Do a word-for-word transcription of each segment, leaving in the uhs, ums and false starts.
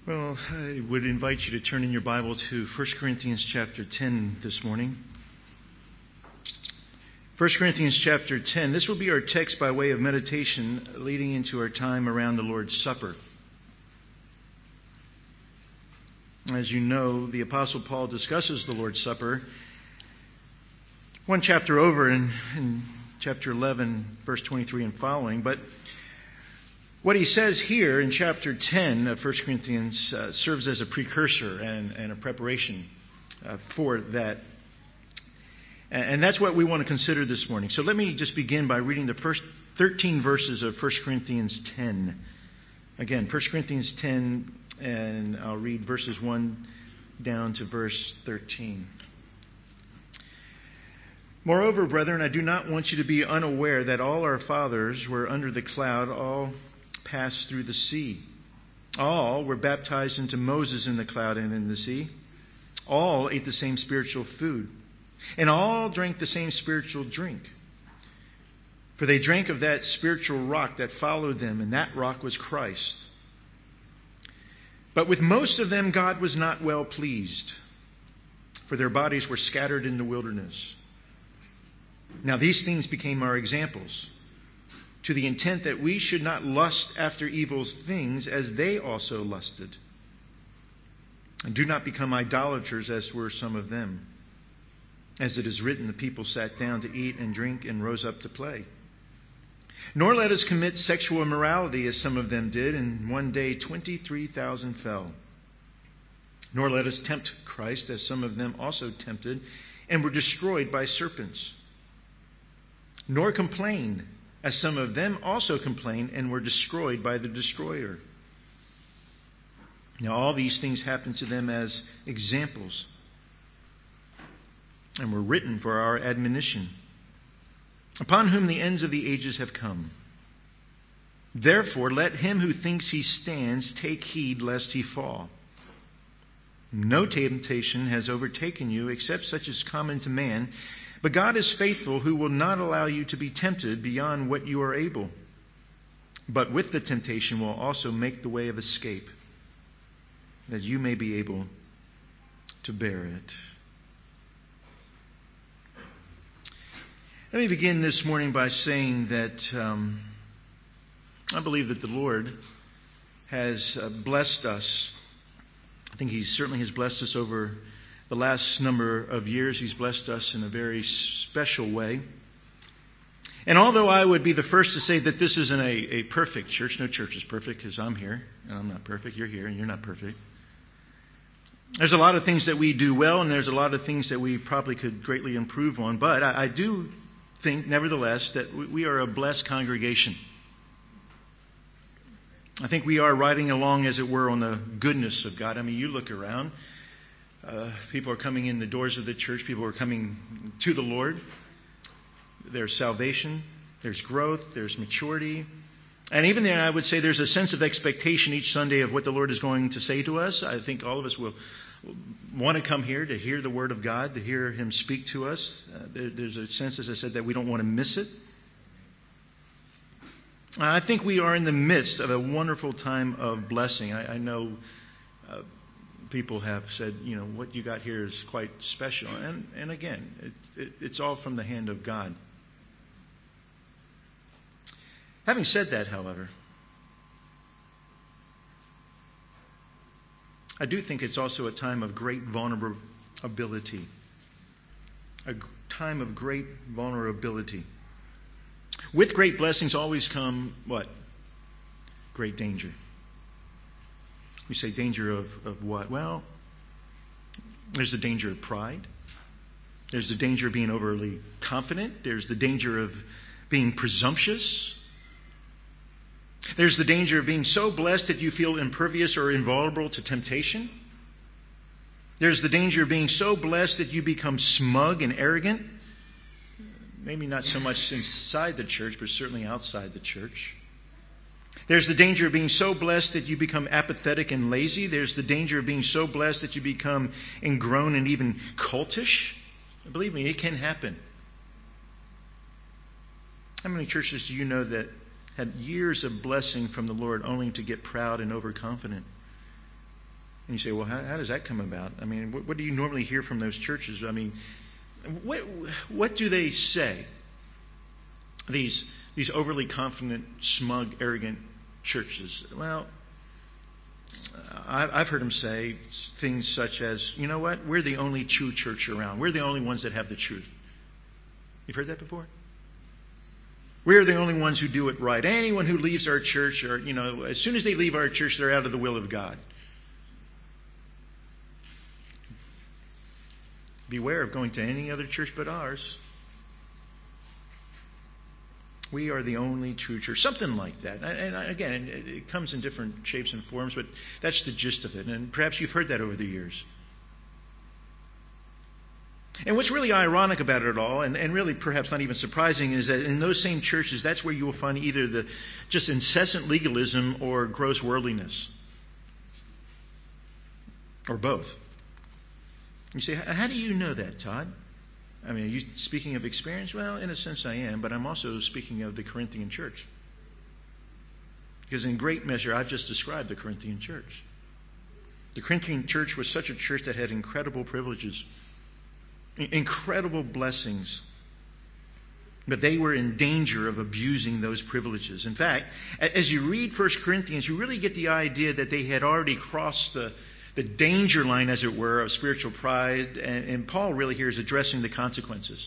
Well, I would invite you to turn in your Bible to First Corinthians chapter ten this morning. First Corinthians chapter ten. This will be our text by way of meditation leading into our time around the Lord's Supper. As you know, the Apostle Paul discusses the Lord's Supper one chapter over in, in chapter eleven, verse twenty-three and following. But what he says here in chapter ten of First Corinthians uh, serves as a precursor and, and a preparation uh, for that. And that's what we want to consider this morning. So let me just begin by reading the first thirteen verses of First Corinthians ten. Again, First Corinthians ten, and I'll read verses one down to verse thirteen. Moreover, brethren, I do not want you to be unaware that all our fathers were under the cloud, all passed through the sea. All were baptized into Moses in the cloud and in the sea. All ate the same spiritual food, and all drank the same spiritual drink. For they drank of that spiritual rock that followed them, and that rock was Christ. But with most of them God was not well pleased, for their bodies were scattered in the wilderness. Now these things became our examples, to the intent that we should not lust after evil things as they also lusted. And do not become idolaters as were some of them. As it is written, the people sat down to eat and drink and rose up to play. Nor let us commit sexual immorality as some of them did, and one day twenty-three thousand fell. Nor let us tempt Christ as some of them also tempted and were destroyed by serpents. Nor complain as some of them also complained and were destroyed by the destroyer. Now all these things happened to them as examples, and were written for our admonition, upon whom the ends of the ages have come. Therefore let him who thinks he stands take heed lest he fall. No temptation has overtaken you except such as common to man, but God is faithful, who will not allow you to be tempted beyond what you are able, but with the temptation will also make the way of escape, that you may be able to bear it. Let me begin this morning by saying that um, I believe that the Lord has uh, blessed us. I think He certainly has blessed us over the last number of years. He's blessed us in a very special way. And although I would be the first to say that this isn't a, a perfect church, no church is perfect because I'm here and I'm not perfect. You're here and you're not perfect. There's a lot of things that we do well, and there's a lot of things that we probably could greatly improve on. But I, I do think, nevertheless, that we are a blessed congregation. I think we are riding along, as it were, on the goodness of God. I mean, you look around. Uh, people are coming in the doors of the church. People are coming to the Lord. There's salvation. There's growth. There's maturity. And even there, I would say there's a sense of expectation each Sunday of what the Lord is going to say to us. I think all of us will want to come here to hear the Word of God, to hear Him speak to us. Uh, there, there's a sense, as I said, that we don't want to miss it. I think we are in the midst of a wonderful time of blessing. I, I know uh, people have said, you know, what you got here is quite special. And, and again, it, it, it's all from the hand of God. Having said that, however, I do think it's also a time of great vulnerability. A time of great vulnerability. With great blessings always come what? Great danger. We say danger of, of what? Well, there's the danger of pride. There's the danger of being overly confident. There's the danger of being presumptuous. There's the danger of being so blessed that you feel impervious or invulnerable to temptation. There's the danger of being so blessed that you become smug and arrogant. Maybe not so much inside the church, but certainly outside the church. There's the danger of being so blessed that you become apathetic and lazy. There's the danger of being so blessed that you become ingrown and even cultish. Believe me, it can happen. How many churches do you know that had years of blessing from the Lord only to get proud and overconfident? And you say, well, how, how does that come about? I mean, what, what do you normally hear from those churches? I mean, what what do they say? These these overly confident, smug, arrogant churches. Well, I've heard them say things such as, you know what, we're the only true church around. We're the only ones that have the truth. You've heard that before? We're the only ones who do it right. Anyone who leaves our church, or, you know, as soon as they leave our church, they're out of the will of God. Beware of going to any other church but ours. We are the only true church. Something like that. And again, it comes in different shapes and forms, but that's the gist of it. And perhaps you've heard that over the years. And what's really ironic about it all, and, and really perhaps not even surprising, is that in those same churches, that's where you will find either the just incessant legalism or gross worldliness. Or both. You say, how do you know that, Todd? I mean, are you speaking of experience? Well, in a sense I am, but I'm also speaking of the Corinthian church. Because in great measure, I've just described the Corinthian church. The Corinthian church was such a church that had incredible privileges, incredible blessings, but they were in danger of abusing those privileges. In fact, as you read First Corinthians, you really get the idea that they had already crossed the the danger line, as it were, of spiritual pride, and, and Paul really here is addressing the consequences.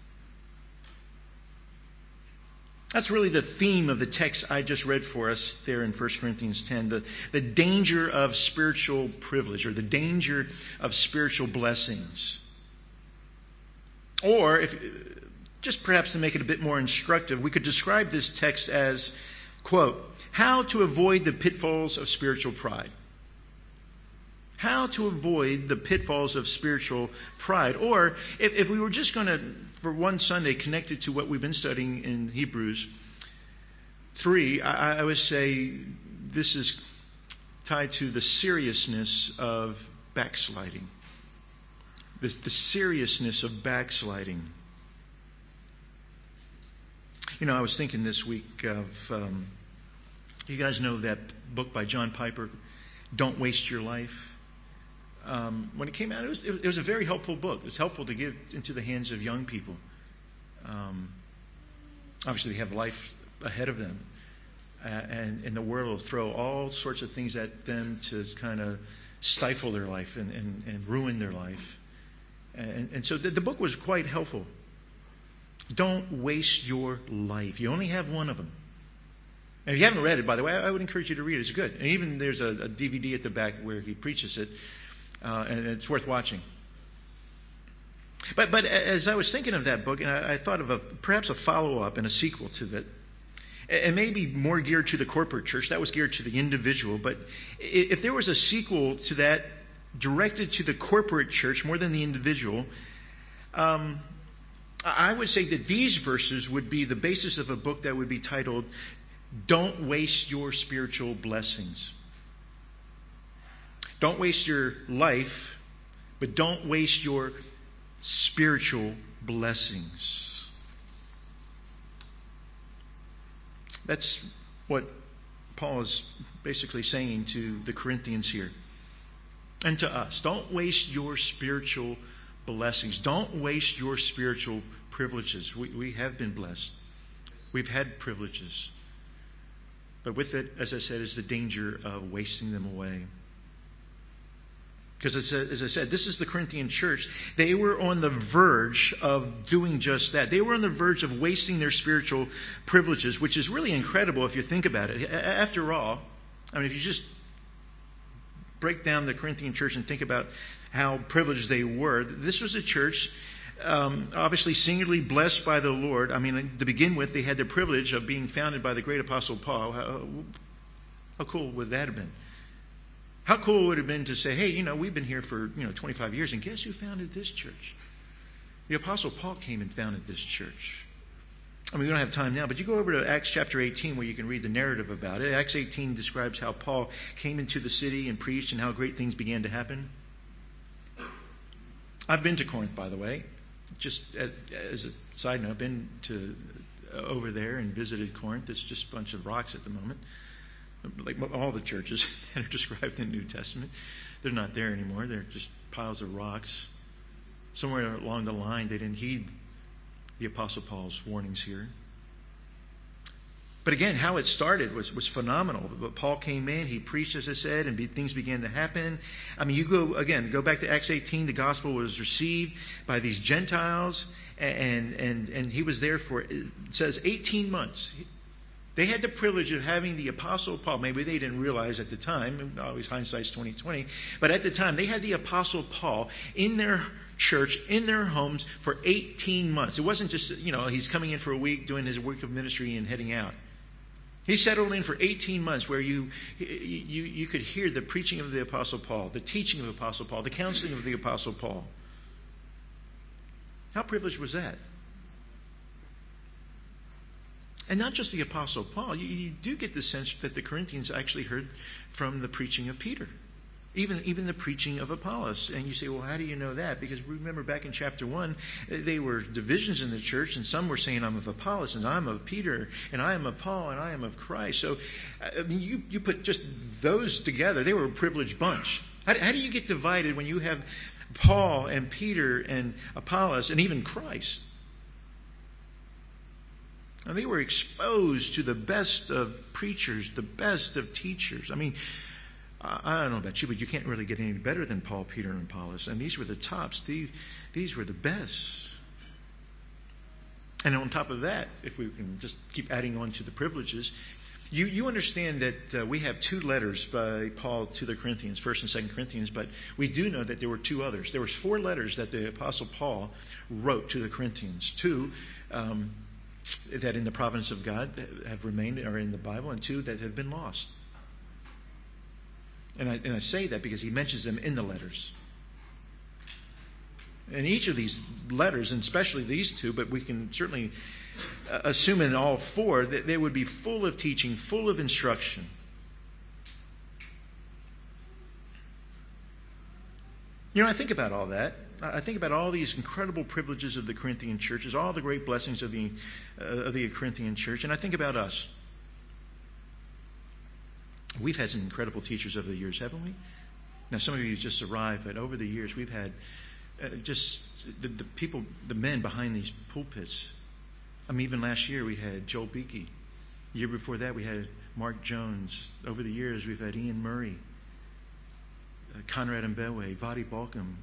That's really the theme of the text I just read for us there in First Corinthians ten, the, the danger of spiritual privilege, or the danger of spiritual blessings. Or, if just perhaps to make it a bit more instructive, we could describe this text as, quote, how to avoid the pitfalls of spiritual pride. How to avoid the pitfalls of spiritual pride. Or if, if we were just going to, for one Sunday, connect it to what we've been studying in Hebrews three, I, I would say this is tied to the seriousness of backsliding. The, the seriousness of backsliding. You know, I was thinking this week of, um, you guys know that book by John Piper, Don't Waste Your Life? Um, when it came out, it was, it was a very helpful book. It was helpful to give into the hands of young people. Um, obviously, they have life ahead of them. Uh, and, and the world will throw all sorts of things at them to kind of stifle their life and, and, and ruin their life. And, and so the, the book was quite helpful. Don't waste your life. You only have one of them. And if you haven't read it, by the way, I would encourage you to read it. It's good. And even there's a, a D V D at the back where he preaches it. Uh, and it's worth watching. But but as I was thinking of that book, and I, I thought of a perhaps a follow-up and a sequel to it, and maybe more geared to the corporate church. That was geared to the individual. But if there was a sequel to that directed to the corporate church more than the individual, um, I would say that these verses would be the basis of a book that would be titled, Don't Waste Your Spiritual Blessings. Don't waste your life, but don't waste your spiritual blessings. That's what Paul is basically saying to the Corinthians here. And to us. Don't waste your spiritual blessings. Don't waste your spiritual privileges. We, we have been blessed. We've had privileges. But with it, as I said, is the danger of wasting them away. Because as I said, this is the Corinthian church. They were on the verge of doing just that. They were on the verge of wasting their spiritual privileges, which is really incredible if you think about it. After all, I mean, if you just break down the Corinthian church and think about how privileged they were, this was a church um, obviously singularly blessed by the Lord. I mean, to begin with, they had the privilege of being founded by the great apostle Paul. How, how cool would that have been? How cool would it have been to say, hey, you know, we've been here for, you know, twenty-five years, and guess who founded this church? The Apostle Paul came and founded this church. I mean, we don't have time now, but you go over to Acts chapter eighteen where you can read the narrative about it. Acts eighteen describes how Paul came into the city and preached and how great things began to happen. I've been to Corinth, by the way. Just as a side note, I've been to over there and visited Corinth. It's just a bunch of rocks at the moment. like all the churches that are described in the New Testament. They're not there anymore. They're just piles of rocks. Somewhere along the line, they didn't heed the Apostle Paul's warnings here. But again, how it started was, was phenomenal. But Paul came in, he preached, as I said, and be, things began to happen. I mean, you go, again, go back to Acts eighteen, the gospel was received by these Gentiles, and, and, and he was there for, it says, eighteen months. They had the privilege of having the Apostle Paul. Maybe they didn't realize at the time, always hindsight's twenty twenty, but at the time they had the Apostle Paul in their church, in their homes for eighteen months. It wasn't just, you know, he's coming in for a week, doing his work of ministry and heading out. He settled in for eighteen months where you, you, you could hear the preaching of the Apostle Paul, the teaching of the Apostle Paul, the counseling of the Apostle Paul. How privileged was that? And not just the Apostle Paul. You, you do get the sense that the Corinthians actually heard from the preaching of Peter. Even, even the preaching of Apollos. And you say, well, how do you know that? Because remember back in chapter one, they were divisions in the church, and some were saying, I'm of Apollos, and I'm of Peter, and I am of Paul, and I am of Christ. So I mean, you, you put just those together, they were a privileged bunch. How, how do you get divided when you have Paul and Peter and Apollos and even Christ? And they were exposed to the best of preachers, the best of teachers. I mean, I don't know about you, but you can't really get any better than Paul, Peter, and Apollos. And these were the tops. These, these were the best. And on top of that, if we can just keep adding on to the privileges, you, you understand that uh, we have two letters by Paul to the Corinthians, First and Second Corinthians, but we do know that there were two others. There was four letters that the Apostle Paul wrote to the Corinthians. Two um, that in the providence of God have remained, are in the Bible, and two that have been lost. And I, and I say that because he mentions them in the letters. And each of these letters, and especially these two, but we can certainly assume in all four that they would be full of teaching, full of instruction. You know, I think about all that. I think about all these incredible privileges of the Corinthian churches, all the great blessings of the uh, of the Corinthian church, and I think about us. We've had some incredible teachers over the years, haven't we? Now, some of you just arrived, but over the years we've had uh, just the, the people, the men behind these pulpits. I mean, even last year we had Joel Beakey. The year before that we had Mark Jones. Over the years we've had Ian Murray, uh, Conrad Mbewe, Vadi Balcom.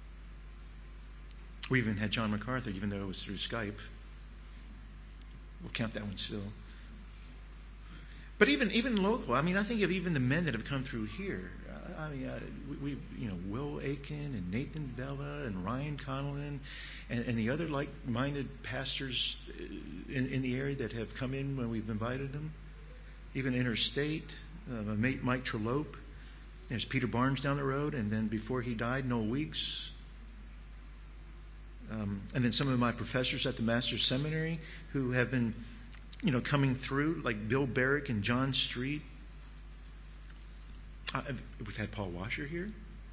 We even had John MacArthur, even though it was through Skype. We'll count that one still. But even even local, I mean, I think of even the men that have come through here. I mean, uh, we, we, you know, Will Aiken and Nathan Bella and Ryan Connellan and, and the other like-minded pastors in, in the area that have come in when we've invited them. Even interstate, uh, my mate Mike Trellope. There's Peter Barnes down the road, and then before he died, Noel Weeks. Um, and then some of my professors at the Master's Seminary who have been, you know, coming through, like Bill Barrick and John Street. Uh, we've had Paul Washer here.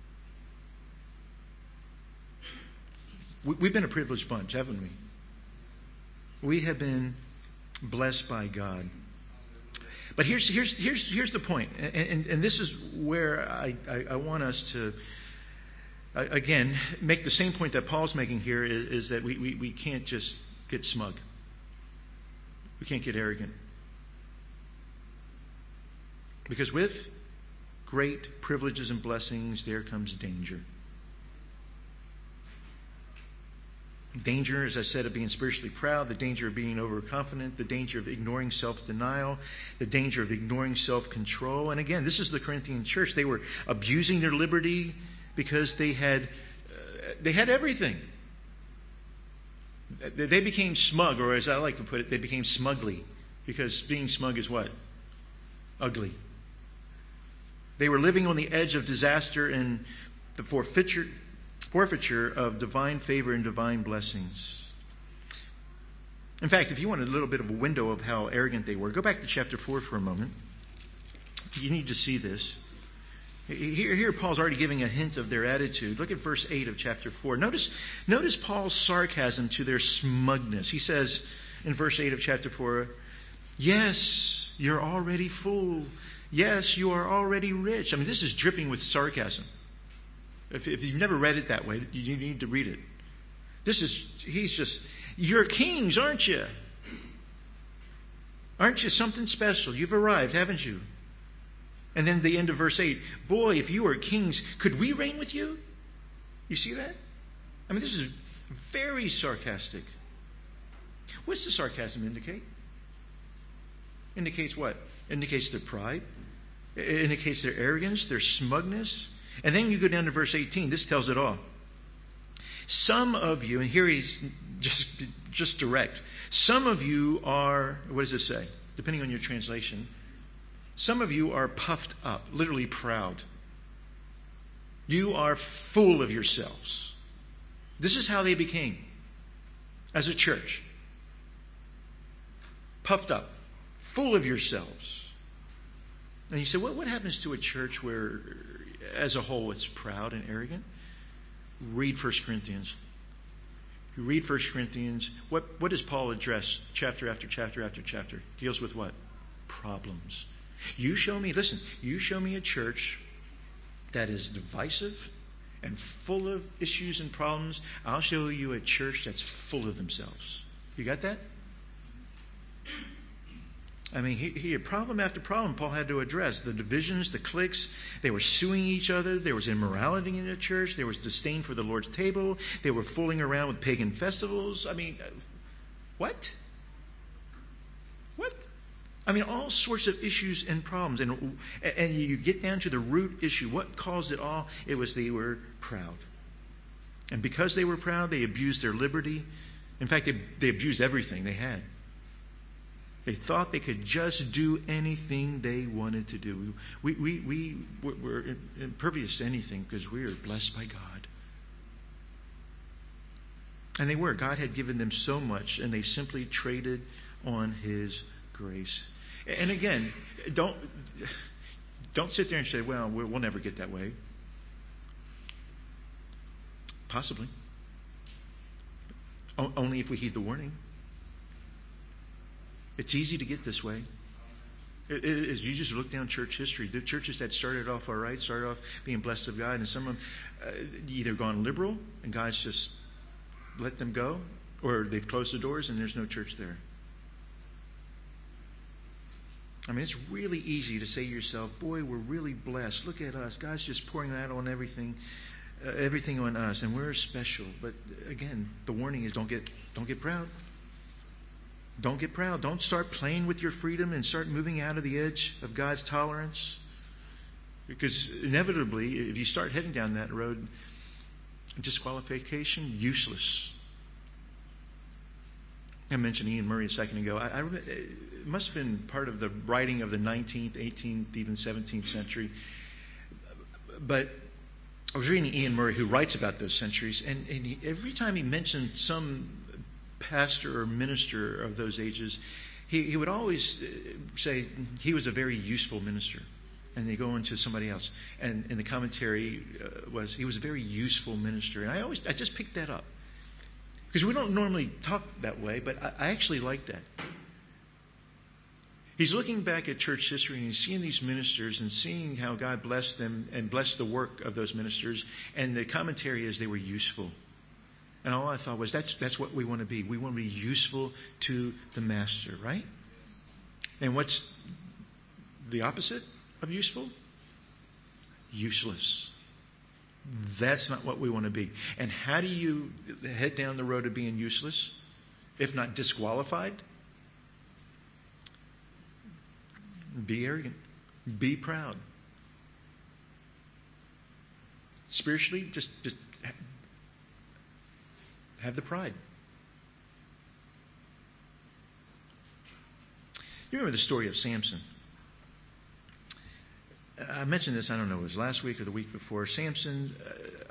We, we've been a privileged bunch, haven't we? We have been blessed by God. But here's here's here's here's the point, and, and, and this is where I, I, I want us to uh, again make the same point that Paul's making here is, is that we, we, we can't just get smug. We can't get arrogant. Because with great privileges and blessings, there comes danger. Danger, as I said, of being spiritually proud, the danger of being overconfident, the danger of ignoring self-denial, the danger of ignoring self-control. And again, this is the Corinthian church. They were abusing their liberty because they had uh, they had everything. They became smug, or as I like to put it, they became smugly. Because being smug is what? Ugly. They were living on the edge of disaster and the forfeiture, forfeiture of divine favor and divine blessings. In fact, if you want a little bit of a window of how arrogant they were, go back to chapter four for a moment. You need to see this. Here, here Paul's already giving a hint of their attitude. Look at verse eight of chapter four. Notice, notice Paul's sarcasm to their smugness. He says in verse eight of chapter four, yes, you're already full Yes, you are already rich. I mean, this is dripping with sarcasm. If, if you've never read it that way, you need to read it. This is, he's just, you're kings, aren't you? Aren't you something special? You've arrived, haven't you? And then the end of verse eight, boy, if you are kings, could we reign with you? You see that? I mean, this is very sarcastic. What's the sarcasm indicate? Indicates what? Indicates their pride. It indicates their arrogance, their smugness. And then you go down to verse eighteen. This tells it all. Some of you, and here he's just, just direct. Some of you are, what does it say? Depending on your translation. Some of you are puffed up, literally proud. You are full of yourselves. This is how they became as a church. Puffed up, full of yourselves. And you say, what, what happens to a church where, as a whole, it's proud and arrogant? Read First Corinthians. You read First Corinthians. What, what does Paul address chapter after chapter after chapter? Deals with what? Problems. You show me, listen, you show me a church that is divisive and full of issues and problems. I'll show you a church that's full of themselves. You got that? I mean, he, he had problem after problem Paul had to address. The divisions, the cliques, they were suing each other. There was immorality in the church. There was disdain for the Lord's table. They were fooling around with pagan festivals. I mean, what? What? I mean, all sorts of issues and problems. And, and you get down to the root issue. What caused it all? It was they were proud. And because they were proud, they abused their liberty. In fact, they, they abused everything they had. They thought they could just do anything they wanted to do. We, we, we were impervious to anything because we are blessed by God. And they were. God had given them so much, and they simply traded on His grace. And again, don't, don't sit there and say, well, we'll never get that way. Possibly. O- only if we heed the warning. It's easy to get this way. It, it is. You just look down church history. The churches that started off all right, started off being blessed of God, and some of them uh, either gone liberal, and God's just let them go, or they've closed the doors and there's no church there. I mean, it's really easy to say to yourself, boy, we're really blessed. Look at us. God's just pouring that on everything, uh, everything on us, and we're special. But again, the warning is don't get, don't get proud. Don't get proud. Don't start playing with your freedom and start moving out of the edge of God's tolerance. Because inevitably, if you start heading down that road, disqualification, useless. I mentioned Ian Murray a second ago. I, I remember, it must have been part of the writing of the nineteenth, eighteenth, even seventeenth century. But I was reading Ian Murray, who writes about those centuries, and, and he, every time he mentioned some pastor or minister of those ages, he, he would always say he was a very useful minister. And they go into somebody else. And, and the commentary uh, was he was a very useful minister. And I always, I just picked that up. Because we don't normally talk that way, but I, I actually like that. He's looking back at church history and he's seeing these ministers and seeing how God blessed them and blessed the work of those ministers. And the commentary is they were useful. And all I thought was, that's that's what we want to be. We want to be useful to the master, right? And what's the opposite of useful? Useless. That's not what we want to be. And how do you head down the road of being useless, if not disqualified? Be arrogant. Be proud. Spiritually, just, just have the pride. You remember the story of Samson? I mentioned this, I don't know, it was last week or the week before. Samson, uh,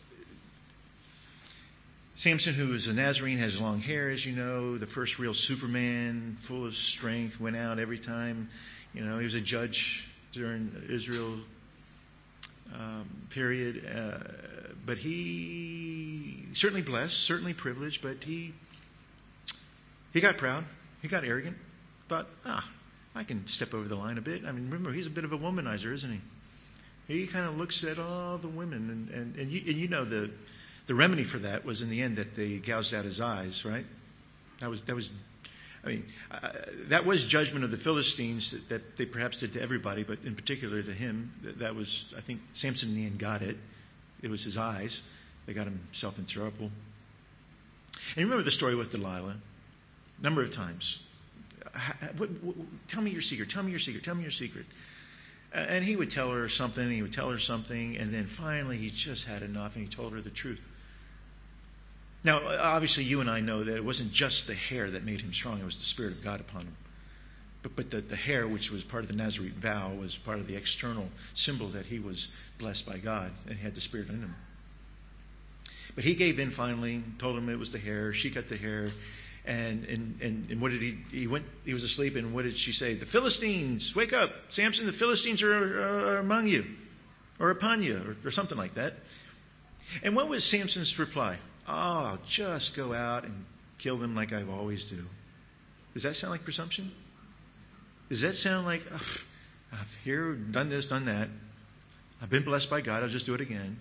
Samson, who was a Nazarene, has long hair, as you know, the first real Superman, full of strength, went out every time. You know, he was a judge during Israel um, period. Uh, but he, certainly blessed, certainly privileged, but he, he got proud, he got arrogant, thought, ah, I can step over the line a bit. I mean, remember, he's a bit of a womanizer, isn't he? He kind of looks at all the women, and, and, and, you, and you know the the remedy for that was in the end that they gouged out his eyes, right? That was, that was I mean, uh, that was judgment of the Philistines that, that they perhaps did to everybody, but in particular to him. That, that was, I think, Samson in the end got it. It was his eyes that got himself in trouble. And you remember the story with Delilah? A number of times. What, what, tell me your secret. Tell me your secret. Tell me your secret. And he would tell her something, and he would tell her something, and then finally he just had enough, and he told her the truth. Now, obviously, you and I know that it wasn't just the hair that made him strong. It was the Spirit of God upon him. But, but the, the hair, which was part of the Nazarite vow, was part of the external symbol that he was blessed by God, and he had the Spirit in him. But he gave in finally, told him it was the hair. She cut the hair. And, and, and, and what did he, he went, he was asleep, and what did she say? The Philistines, wake up, Samson, the Philistines are, are among you, or upon you, or, or something like that. And what was Samson's reply? Oh, just go out and kill them like I always do. Does that sound like presumption? Does that sound like, oh, I've here done this, done that. I've been blessed by God, I'll just do it again.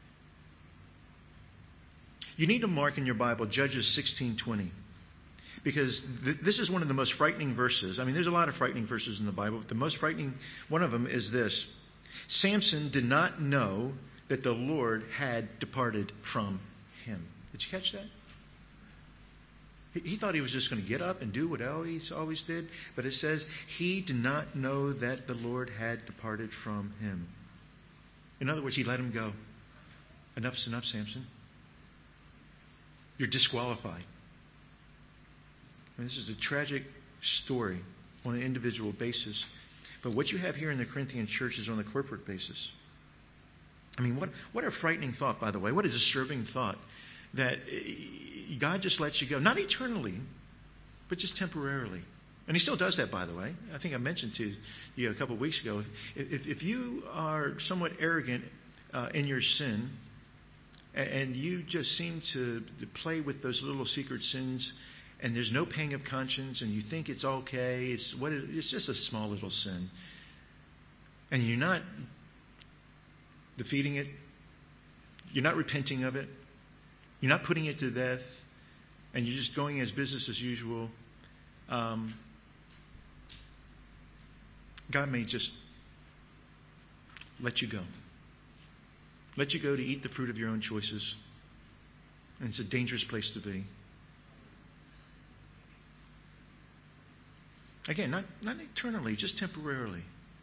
You need to mark in your Bible Judges sixteen twenty. Because th- this is one of the most frightening verses. I mean, there's a lot of frightening verses in the Bible, but the most frightening, one of them is this. Samson did not know that the Lord had departed from him. Did you catch that? He, he thought he was just going to get up and do what he always did. But it says he did not know that the Lord had departed from him. In other words, he let him go. Enough's enough, Samson. You're disqualified. And this is a tragic story on an individual basis. But what you have here in the Corinthian church is on a corporate basis. I mean, what, what a frightening thought, by the way. What a disturbing thought that God just lets you go. Not eternally, but just temporarily. And he still does that, by the way. I think I mentioned to you a couple of weeks ago. If, if, if you are somewhat arrogant uh, in your sin, and, and you just seem to, to play with those little secret sins, and there's no pang of conscience, and you think it's okay, it's what it, it's just a small little sin, and you're not defeating it, you're not repenting of it, you're not putting it to death, and you're just going as business as usual, um, God may just let you go. Let you go to eat the fruit of your own choices. And it's a dangerous place to be. Again, not, not eternally, just temporarily.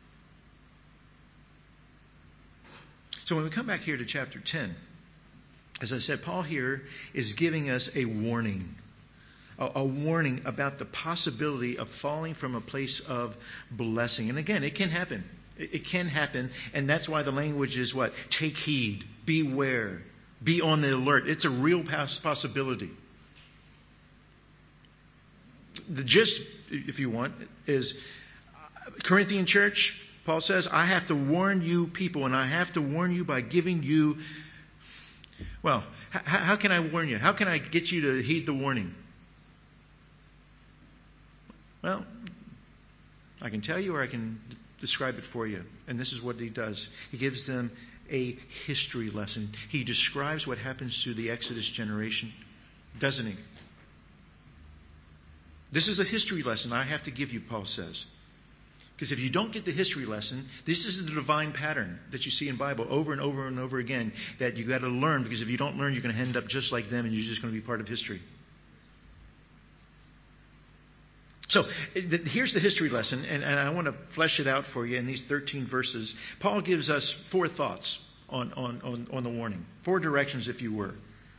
So when we come back here to chapter ten, as I said, Paul here is giving us a warning. A, a warning about the possibility of falling from a place of blessing. And again, it can happen. It, it can happen. And that's why the language is what? Take heed. Beware. Be on the alert. It's a real poss- possibility. The gist, if you want, is Corinthian church, Paul says, I have to warn you people, and I have to warn you by giving you, well, h- how can I warn you? How can I get you to heed the warning? Well, I can tell you or I can d- describe it for you. And this is what he does. He gives them a history lesson. He describes what happens to the Exodus generation, doesn't he? This is a history lesson I have to give you, Paul says. Because if you don't get the history lesson, this is the divine pattern that you see in the Bible over and over and over again that you got to learn, because if you don't learn, you're going to end up just like them and you're just going to be part of history. So here's the history lesson, and, and I want to flesh it out for you in these thirteen verses. Paul gives us four thoughts on, on, on, on the warning, four directions, if you were.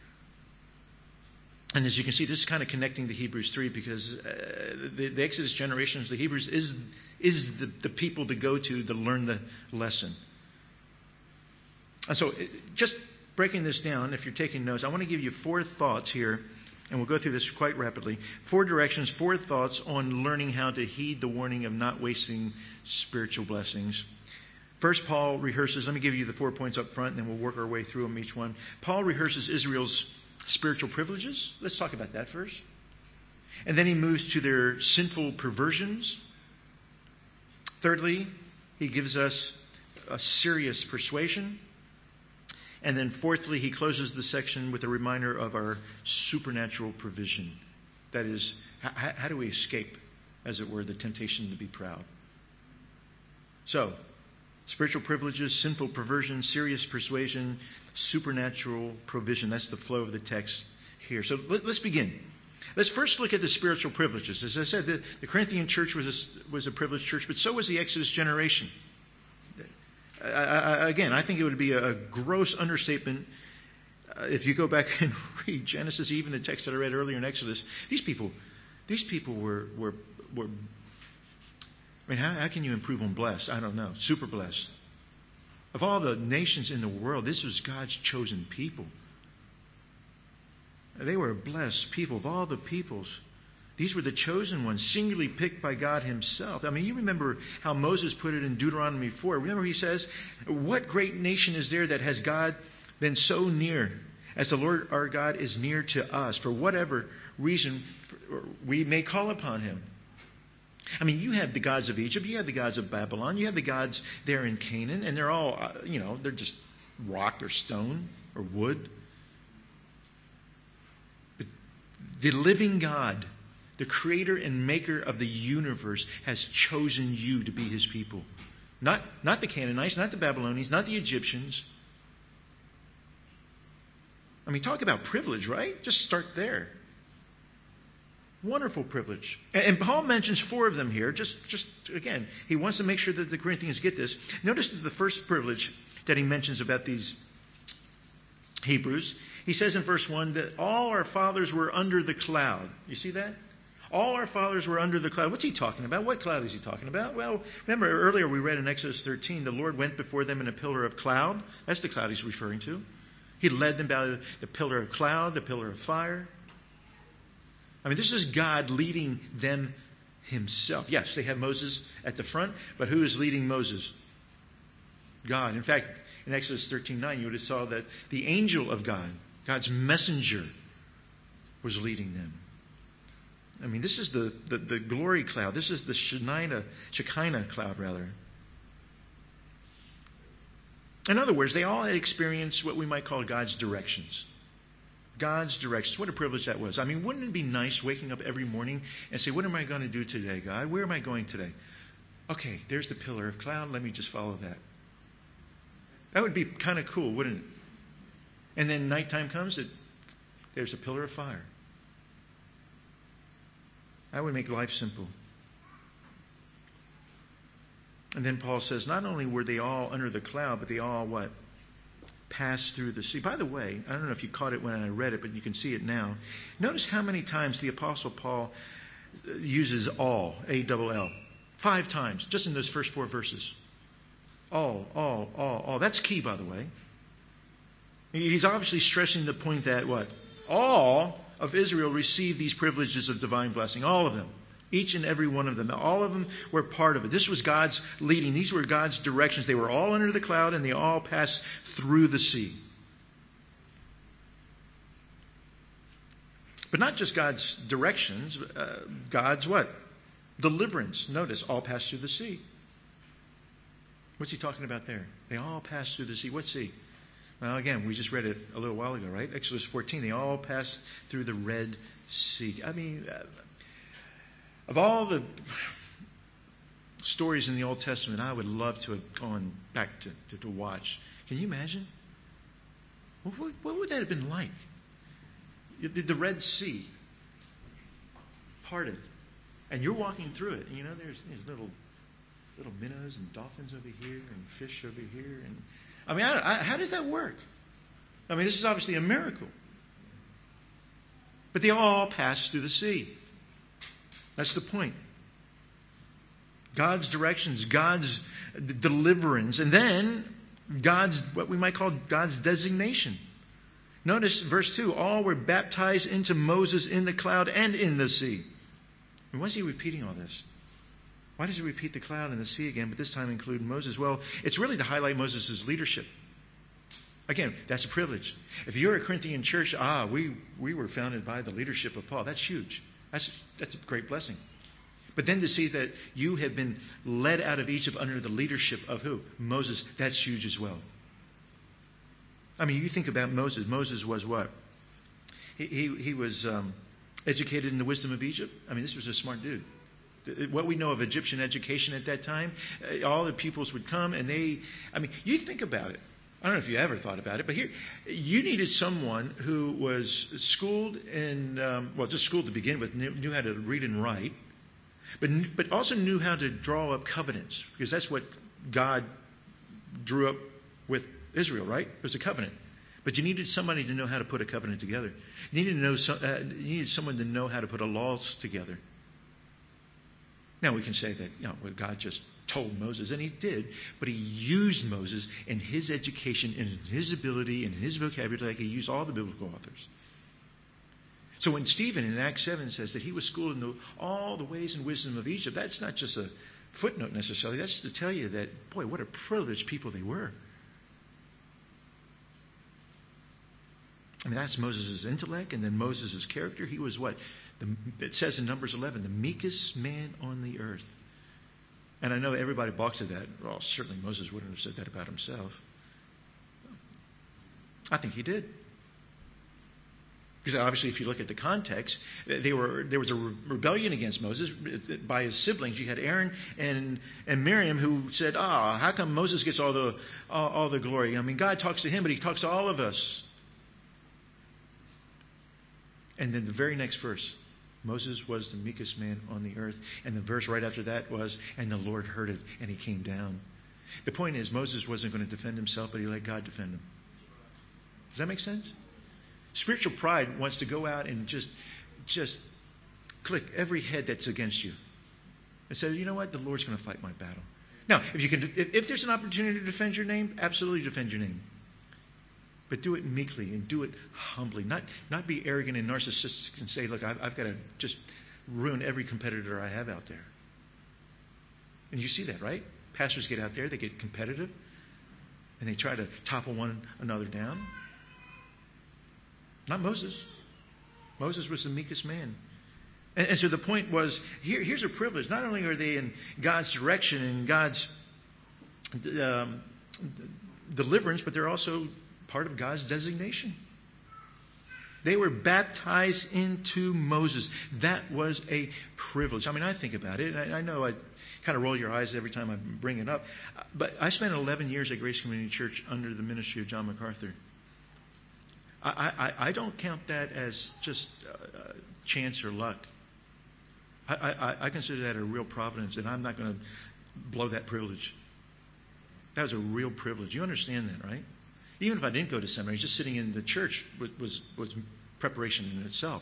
And as you can see, this is kind of connecting to Hebrews three, because uh, the, the Exodus generations, the Hebrews, is, is the, the people to go to to learn the lesson. And so just breaking this down, if you're taking notes, I want to give you four thoughts here, and we'll go through this quite rapidly. Four directions, four thoughts on learning how to heed the warning of not wasting spiritual blessings. First, Paul rehearses, let me give you the four points up front, and then we'll work our way through them each one. Paul rehearses Israel's spiritual privileges. Let's talk about that first. And then he moves to their sinful perversions. Thirdly, he gives us a serious persuasion. And then fourthly, he closes the section with a reminder of our supernatural provision. That is, how, how do we escape, as it were, the temptation to be proud? So, spiritual privileges, sinful perversion, serious persuasion, supernatural provision. That's the flow of the text here. So let, let's begin. Let's first look at the spiritual privileges. As I said, the, the Corinthian church was a, was a privileged church, but so was the Exodus generation. I, I, again, I think it would be a, a gross understatement uh, if you go back and read Genesis, even the text that I read earlier in Exodus. These people, these people were were were. I mean, how, how can you improve on blessed? I don't know. Super blessed. Of all the nations in the world, this was God's chosen people. They were a blessed people. Of all the peoples, these were the chosen ones, singularly picked by God himself. I mean, you remember how Moses put it in Deuteronomy four. Remember he says, what great nation is there that has God been so near as the Lord our God is near to us for whatever reason we may call upon him? I mean, you have the gods of Egypt, you have the gods of Babylon, you have the gods there in Canaan, and they're all, uh, you know, they're just rock or stone or wood. But the living God, the creator and maker of the universe, has chosen you to be his people. Not, not the Canaanites, not the Babylonians, not the Egyptians. I mean, talk about privilege, right? Just start there. Wonderful privilege. And, and Paul mentions four of them here. Just, just again, he wants to make sure that the Corinthians get this. Notice that the first privilege that he mentions about these Hebrews, he says in verse one that all our fathers were under the cloud. You see that? All our fathers were under the cloud. What's he talking about? What cloud is he talking about? Well, remember earlier we read in Exodus thirteen, the Lord went before them in a pillar of cloud. That's the cloud he's referring to. He led them by the pillar of cloud, the pillar of fire. I mean, this is God leading them himself. Yes, they have Moses at the front, but who is leading Moses? God. In fact, in Exodus thirteen nine, you would have saw that the angel of God, God's messenger, was leading them. I mean, this is the, the, the glory cloud. This is the Shekinah, Shekinah cloud, rather. In other words, they all had experienced what we might call God's directions. God's directions. What a privilege that was. I mean, wouldn't it be nice waking up every morning and say, what am I going to do today, God? Where am I going today? Okay, there's the pillar of cloud. Let me just follow that. That would be kind of cool, wouldn't it? And then nighttime comes, it, there's a pillar of fire. That would make life simple. And then Paul says, not only were they all under the cloud, but they all what? Passed through the sea. By the way, I don't know if you caught it when I read it, but you can see it now. Notice how many times the Apostle Paul uses all, A double L. Five times, just in those first four verses. All, all, all, all. That's key, by the way. He's obviously stressing the point that what? All of Israel received these privileges of divine blessing. All of them. Each and every one of them. All of them were part of it. This was God's leading. These were God's directions. They were all under the cloud and they all passed through the sea. But not just God's directions. Uh, God's what? Deliverance. Notice, all passed through the sea. What's he talking about there? They all passed through the sea. What sea? Well, again, we just read it a little while ago, right? Exodus fourteen. They all passed through the Red Sea. I mean, uh, of all the stories in the Old Testament, I would love to have gone back to, to, to watch. Can you imagine? What, what, what would that have been like? The, the Red Sea parted, and you're walking through it. And you know, there's these little little minnows and dolphins over here and fish over here. And I mean, I, I, how does that work? I mean, this is obviously a miracle. But they all passed through the sea. That's the point. God's directions, God's deliverance, and then God's, what we might call God's designation. Notice verse two, all were baptized into Moses in the cloud and in the sea. And why is he repeating all this? Why does he repeat the cloud and the sea again, but this time include Moses? Well, it's really to highlight Moses' leadership. Again, that's a privilege. If you're a Corinthian church, ah, we, we were founded by the leadership of Paul. That's huge. That's, that's a great blessing. But then to see that you have been led out of Egypt under the leadership of who? Moses. That's huge as well. I mean, you think about Moses. Moses was what? He, he, he was um, educated in the wisdom of Egypt. I mean, this was a smart dude. What we know of Egyptian education at that time, all the pupils would come and they, I mean, you think about it. I don't know if you ever thought about it, but here, you needed someone who was schooled in, um, well, just schooled to begin with, knew, knew how to read and write, but, but also knew how to draw up covenants, because that's what God drew up with Israel, right? It was a covenant. But you needed somebody to know how to put a covenant together. You needed, to know, uh, you needed someone to know how to put a laws together. Now we can say that, you know, well, God just told Moses, and he did, but he used Moses in his education, in his ability, in his vocabulary, like he used all the biblical authors. So when Stephen in Acts seven says that he was schooled in the, all the ways and wisdom of Egypt, that's not just a footnote necessarily. That's to tell you that, boy, what a privileged people they were. I mean, that's Moses' intellect, and then Moses' character. He was what? The, it says in Numbers eleven, the meekest man on the earth. And I know everybody balks at that. Well, certainly Moses wouldn't have said that about himself. I think he did. Because obviously, if you look at the context, they were, there was a rebellion against Moses by his siblings. You had Aaron and, and Miriam who said, ah, how come Moses gets all the, all, all the glory? I mean, God talks to him, but he talks to all of us. And then the very next verse, Moses was the meekest man on the earth. And the verse right after that was, and the Lord heard it, and he came down. The point is, Moses wasn't going to defend himself, but he let God defend him. Does that make sense? Spiritual pride wants to go out and just, just click every head that's against you. And say, you know what? The Lord's going to fight my battle. Now, if you can, if, if there's an opportunity to defend your name, absolutely defend your name. But do it meekly and do it humbly. Not not be arrogant and narcissistic and say, look, I've, I've got to just ruin every competitor I have out there. And you see that, right? Pastors get out there, they get competitive, and they try to topple one another down. Not Moses. Moses was the meekest man. And, and so the point was, here, here's a privilege. Not only are they in God's direction and God's um, deliverance, but they're also part of God's designation. They were baptized into Moses. That was a privilege. I mean, I think about it, and I, I know I kind of roll your eyes every time I bring it up, but I spent eleven years at Grace Community Church under the ministry of John MacArthur. I, I, I don't count that as just uh, chance or luck. I, I, I consider that a real providence, and I'm not going to blow that privilege. That was a real privilege. You understand that, right? Even if I didn't go to seminary, just sitting in the church was, was, was preparation in itself.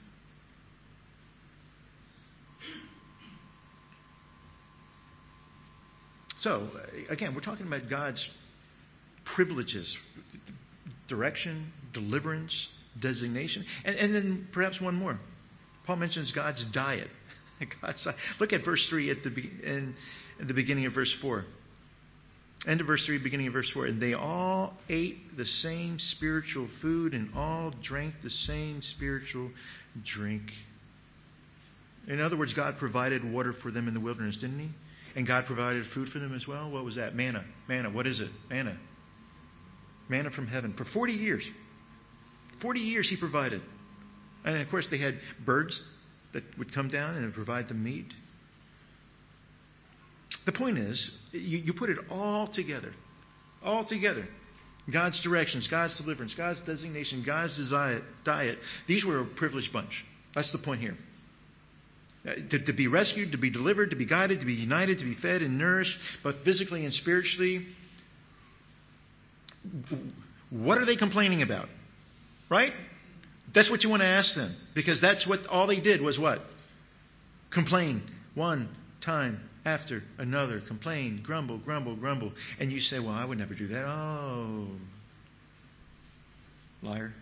So, again, we're talking about God's privileges, direction, deliverance, designation, and, and then perhaps one more. Paul mentions God's diet. God's, look at verse three at the, in, in the beginning of verse four. End of verse three, beginning of verse four. And they all ate the same spiritual food and all drank the same spiritual drink. In other words, God provided water for them in the wilderness, didn't he? And God provided food for them as well. What was that? Manna. Manna. What is it? Manna. Manna from heaven. For forty years. forty years he provided. And of course they had birds that would come down and provide them meat. The point is, you, you put it all together. All together. God's directions, God's deliverance, God's designation, God's desire, diet. These were a privileged bunch. That's the point here. Uh, to, to be rescued, to be delivered, to be guided, to be united, to be fed and nourished, both physically and spiritually. What are they complaining about? Right? That's what you want to ask them. Because that's what all they did was what? Complain. One time after another. Complain, grumble, grumble, grumble. And you say, well, I would never do that. Oh. Liar.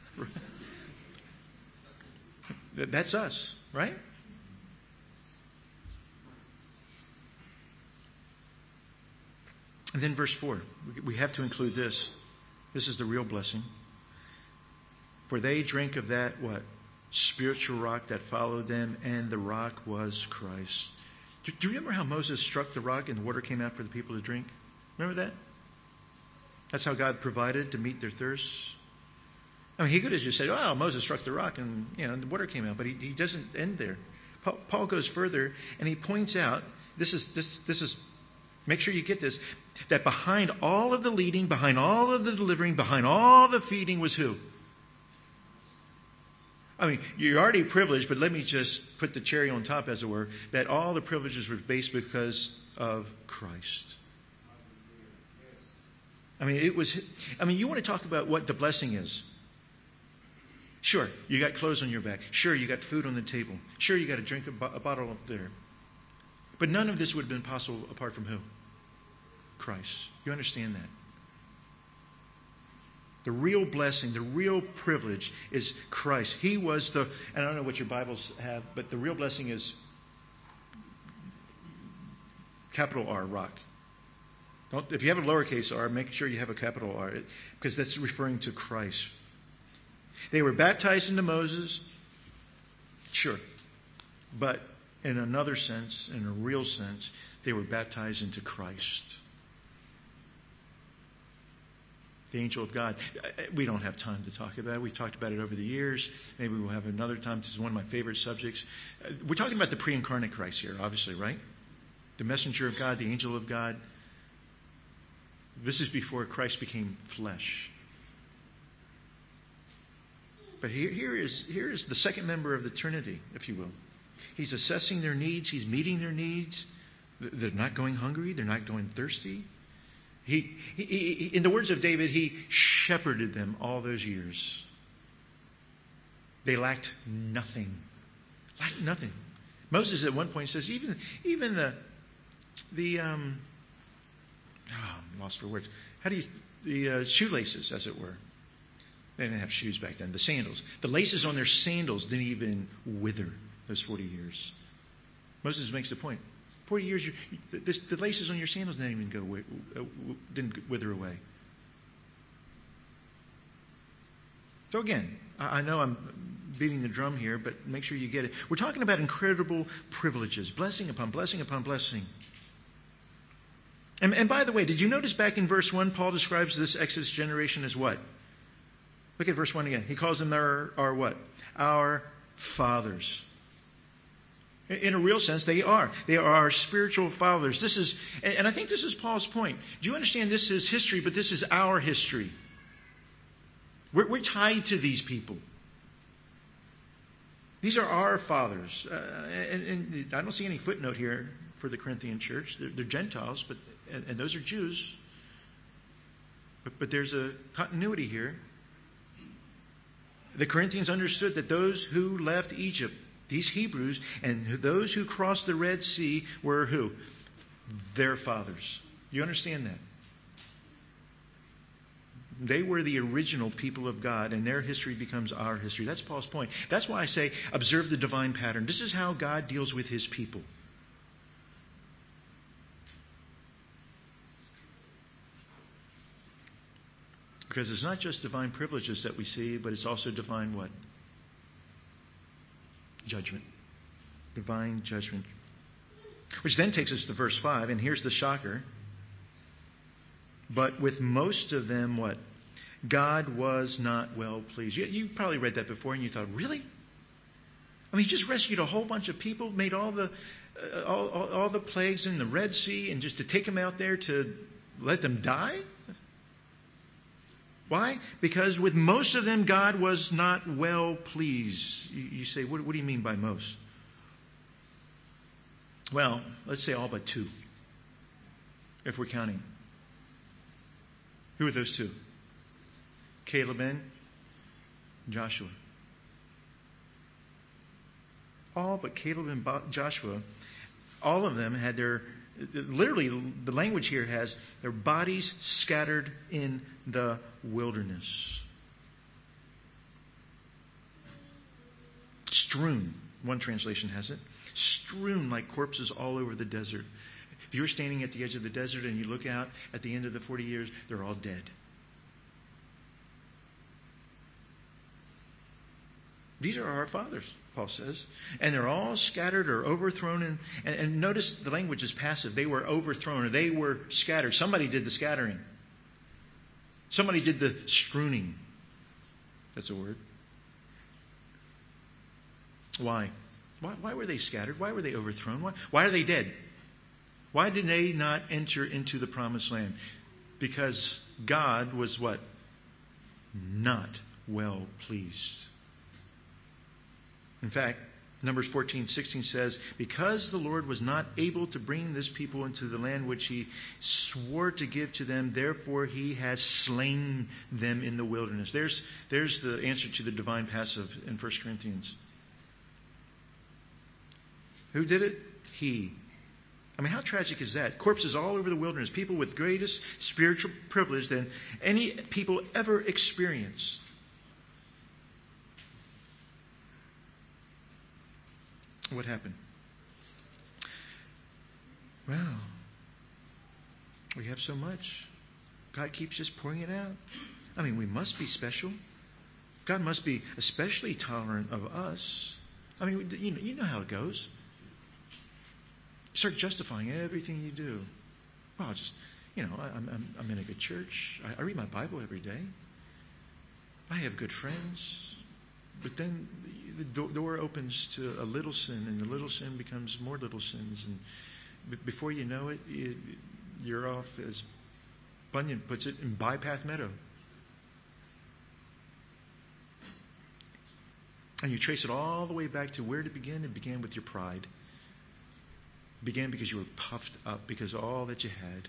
That's us, right? And then verse four. We have to include this. This is the real blessing. For they drink of that, what? spiritual rock that followed them, and the rock was Christ. Do, do you remember how Moses struck the rock and the water came out for the people to drink? Remember that? That's how God provided to meet their thirst. I mean, he could have just said, oh, Moses struck the rock and, you know, the water came out. But he, he doesn't end there. Paul, Paul goes further and he points out, this is, this, this is, make sure you get this, that behind all of the leading, behind all of the delivering, behind all the feeding was who? I mean, you're already privileged, but let me just put the cherry on top, as it were, that all the privileges were based because of Christ. I mean, it was, I mean, you want to talk about what the blessing is. Sure, you got clothes on your back. Sure, you got food on the table. Sure, you got a drink, a, bo- a bottle up there. But none of this would have been possible apart from who? Christ. You understand that? The real blessing, the real privilege is Christ. He was the, and I don't know what your Bibles have, but the real blessing is capital R, rock. Don't, if you have a lowercase r, make sure you have a capital R, because that's referring to Christ. They were baptized into Moses, sure, but in another sense, in a real sense, they were baptized into Christ. The angel of God. We don't have time to talk about it. We've talked about it over the years. Maybe we'll have another time. This is one of my favorite subjects. We're talking about the pre-incarnate Christ here, obviously, right? The messenger of God, the angel of God. This is before Christ became flesh. But here, here is here is the second member of the Trinity, if you will. He's assessing their needs. He's meeting their needs. They're not going hungry. They're not going thirsty. He, he, he, in the words of David, he shepherded them all those years. They lacked nothing. Lacked nothing. Moses at one point says, even even the the um, oh, I'm lost for words. How do you the uh, shoelaces, as it were? They didn't have shoes back then. The sandals, the laces on their sandals didn't even wither. Those forty years. Moses makes the point. Forty years, you, the, the laces on your sandals didn't even go, didn't wither away. So again, I know I'm beating the drum here, but make sure you get it. We're talking about incredible privileges, blessing upon blessing upon blessing. And, and by the way, did you notice back in verse one, Paul describes this Exodus generation as what? Look at verse one again. He calls them our, our what? Our fathers. In a real sense, they are. They are our spiritual fathers. This is, and I think this is Paul's point. Do you understand this is history, but this is our history? We're, we're tied to these people. These are our fathers. Uh, and, and I don't see any footnote here for the Corinthian church. They're, they're Gentiles, but and, and those are Jews. But, but there's a continuity here. The Corinthians understood that those who left Egypt, these Hebrews, and those who crossed the Red Sea were who? Their fathers. You understand that? They were the original people of God, and their history becomes our history. That's Paul's point. That's why I say, observe the divine pattern. This is how God deals with his people. Because it's not just divine privileges that we see, but it's also divine what? Judgment. Divine judgment. Which then takes us to verse five, and here's the shocker. But with most of them, what? God was not well pleased. You, you probably read that before and you thought, really? I mean, he just rescued a whole bunch of people, made all the uh, all, all, all the plagues in the Red Sea, and just to take them out there to let them die? Why? Because with most of them, God was not well pleased. You, you say, what, what do you mean by most? Well, let's say all but two, if we're counting. Who are those two? Caleb and Joshua. All but Caleb and Joshua, all of them had their, literally the language here has their bodies scattered in the wilderness. Strewn, one translation has it. Strewn like corpses all over the desert. If you're standing at the edge of the desert and you look out at the end of the forty years, they're all dead. These are our fathers, Paul says. And they're all scattered or overthrown. And, and, and notice the language is passive. They were overthrown or they were scattered. Somebody did the scattering. Somebody did the screwing. That's a word. Why? Why, why were they scattered? Why were they overthrown? Why, why are they dead? Why did they not enter into the promised land? Because God was what? Not well pleased. In fact, Numbers fourteen sixteen says, because the Lord was not able to bring this people into the land which he swore to give to them, therefore he has slain them in the wilderness. There's, there's the answer to the divine passive in First Corinthians. Who did it? He. I mean, how tragic is that? Corpses all over the wilderness, people with greatest spiritual privilege than any people ever experienced. What happened? Well, we have so much. God keeps just pouring it out. I mean, we must be special. God must be especially tolerant of us. I mean, you know, you know how it goes. You start justifying everything you do. Well, I'll just, you know, I, I'm, I'm in a good church. I, I read my Bible every day. I have good friends. But then the door opens to a little sin, and the little sin becomes more little sins. And before you know it, you're off, as Bunyan puts it, in bypath meadow. And you trace it all the way back to where it began. It began with your pride. It began because you were puffed up because of all that you had.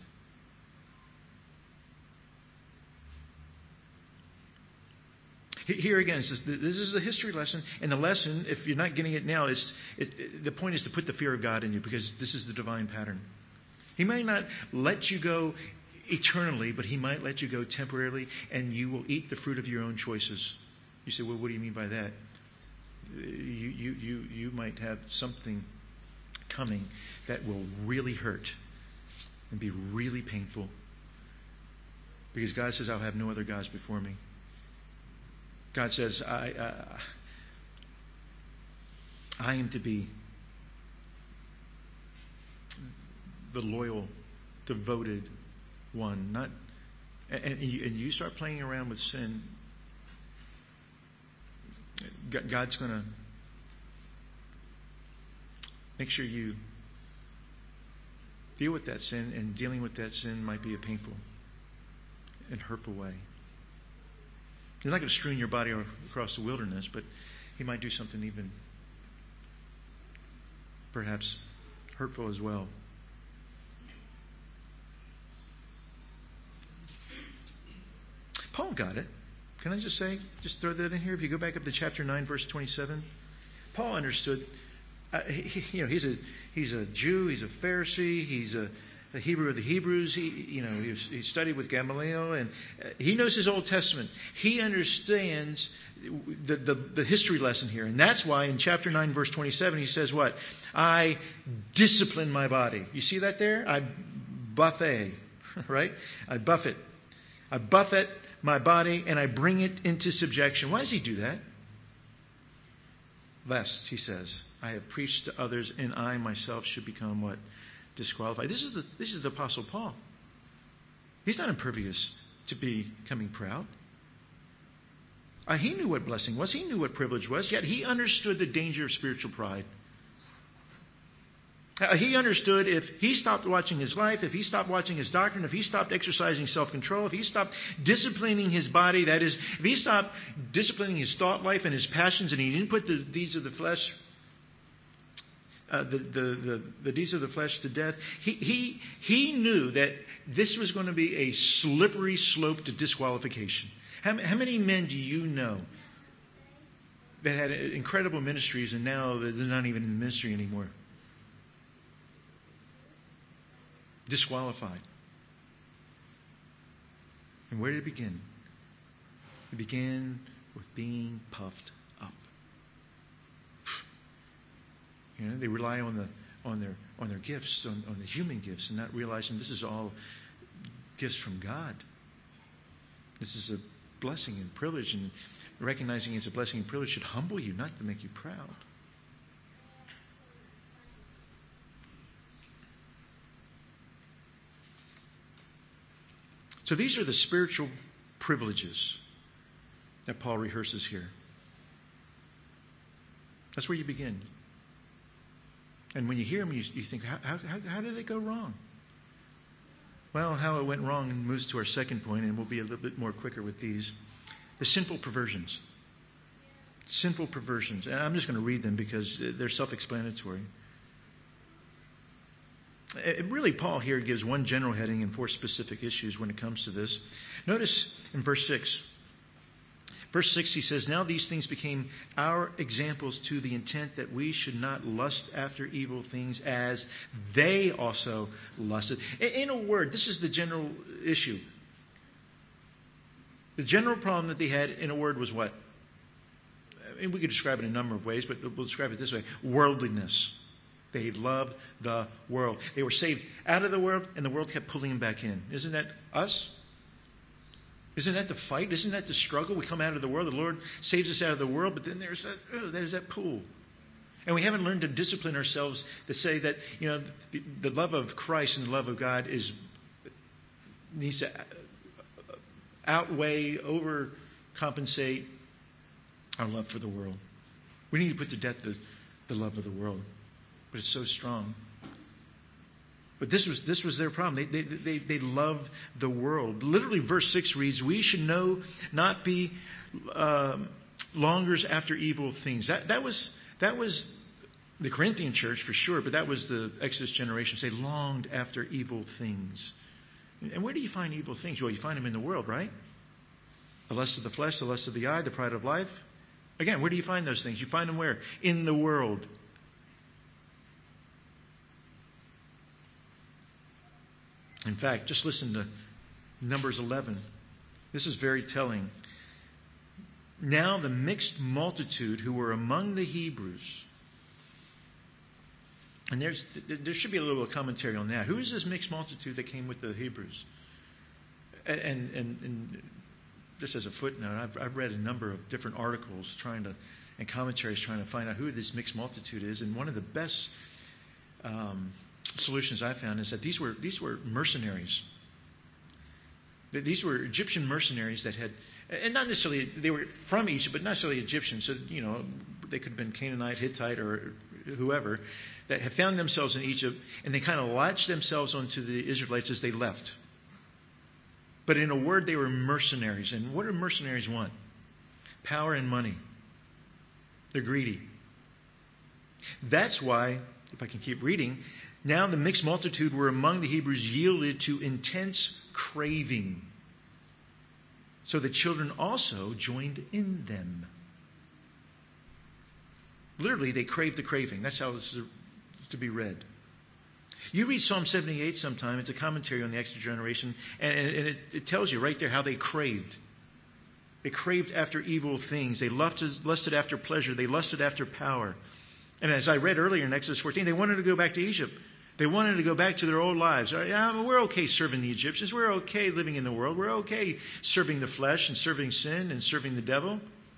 Here again, this is a history lesson, and the lesson, if you're not getting it now, is it, it, the point is to put the fear of God in you, because this is the divine pattern. He might not let you go eternally, but he might let you go temporarily, and you will eat the fruit of your own choices. You say, well, what do you mean by that? You, you, you, you might have something coming that will really hurt and be really painful, because God says, I'll have no other gods before me. God says, I, uh, I am to be the loyal, devoted one. Not, and, and, you, and you start playing around with sin, God's going to make sure you deal with that sin, and dealing with that sin might be a painful and hurtful way. He's not going to strewn your body across the wilderness, but he might do something even perhaps hurtful as well. Paul got it. Can I just say, just throw that in here? If you go back up to chapter nine, verse twenty-seven, Paul understood. Uh, he, you know, he's a he's a Jew. He's a Pharisee. He's a the Hebrew of the Hebrews. He, you know, he, was, he studied with Gamaliel, and he knows his Old Testament. He understands the, the, the history lesson here. And that's why in chapter nine, verse twenty-seven, he says what? I discipline my body. You see that there? I buffet, right? I buffet. I buffet my body, and I bring it into subjection. Why does he do that? Lest, he says, I have preached to others, and I myself should become what? Disqualified. This is the this is the Apostle Paul. He's not impervious to becoming proud. Uh, he knew what blessing was. He knew what privilege was. Yet he understood the danger of spiritual pride. Uh, he understood if he stopped watching his life, if he stopped watching his doctrine, if he stopped exercising self-control, if he stopped disciplining his body, that is, if he stopped disciplining his thought life and his passions, and he didn't put the deeds of the flesh Uh, the, the, the, the deeds of the flesh to death. He, he, he knew that this was going to be a slippery slope to disqualification. How, how many men do you know that had incredible ministries and now they're not even in the ministry anymore? Disqualified. And where did it begin? It began with being puffed up. You know, they rely on the on their on their gifts, on, on the human gifts, and not realizing this is all gifts from God. This is a blessing and privilege, and recognizing it's a blessing and privilege should humble you, not to make you proud. So these are the spiritual privileges that Paul rehearses here. That's where you begin. And when you hear them, you, you think, how, how, how did they go wrong? Well, how it went wrong moves to our second point, and we'll be a little bit more quicker with these. The sinful perversions. Sinful perversions. And I'm just going to read them because they're self-explanatory. It really, Paul here gives one general heading and four specific issues when it comes to this. Notice in verse six. Verse six, he says, now these things became our examples to the intent that we should not lust after evil things as they also lusted. In a word, this is the general issue. The general problem that they had, in a word, was what? I mean, we could describe it in a number of ways, but we'll describe it this way. Worldliness. They loved the world. They were saved out of the world, and the world kept pulling them back in. Isn't that us? Isn't that the fight? Isn't that the struggle? We come out of the world. The Lord saves us out of the world, but then there's that, oh, there's that pull. And we haven't learned to discipline ourselves to say that, you know, the, the love of Christ and the love of God is needs to outweigh, overcompensate our love for the world. We need to put to death the, the love of the world. But it's so strong. But this was this was their problem. They they they, they love the world. Literally, verse six reads, "We should know, not be um, longers after evil things." That that was that was the Corinthian church for sure. But that was the Exodus generation. They longed after evil things. And where do you find evil things? Well, you find them in the world, right? The lust of the flesh, the lust of the eye, the pride of life. Again, where do you find those things? You find them where? In the world. In fact, just listen to Numbers eleven. This is very telling. Now the mixed multitude who were among the Hebrews, and there's there should be a little commentary on that. Who is this mixed multitude that came with the Hebrews? And and, and just as a footnote, I've, I've read a number of different articles trying to and commentaries trying to find out who this mixed multitude is. And one of the best um, solutions I found is that these were these were mercenaries. These were Egyptian mercenaries that had, and not necessarily they were from Egypt, but not necessarily Egyptian. So you know they could have been Canaanite, Hittite, or whoever that had found themselves in Egypt, and they kind of latched themselves onto the Israelites as they left. But in a word, they were mercenaries. And what do mercenaries want? Power and money. They're greedy. That's why, if I can keep reading, now the mixed multitude were among the Hebrews yielded to intense craving. So the children also joined in them. Literally, they craved the craving. That's how it's to be read. You read Psalm seventy-eight sometime. It's a commentary on the Exodus generation. And, and it, it tells you right there how they craved. They craved after evil things. They lusted, lusted after pleasure. They lusted after power. And as I read earlier in Exodus fourteen, they wanted to go back to Egypt. They wanted to go back to their old lives. Yeah, we're okay serving the Egyptians. We're okay living in the world. We're okay serving the flesh and serving sin and serving the devil.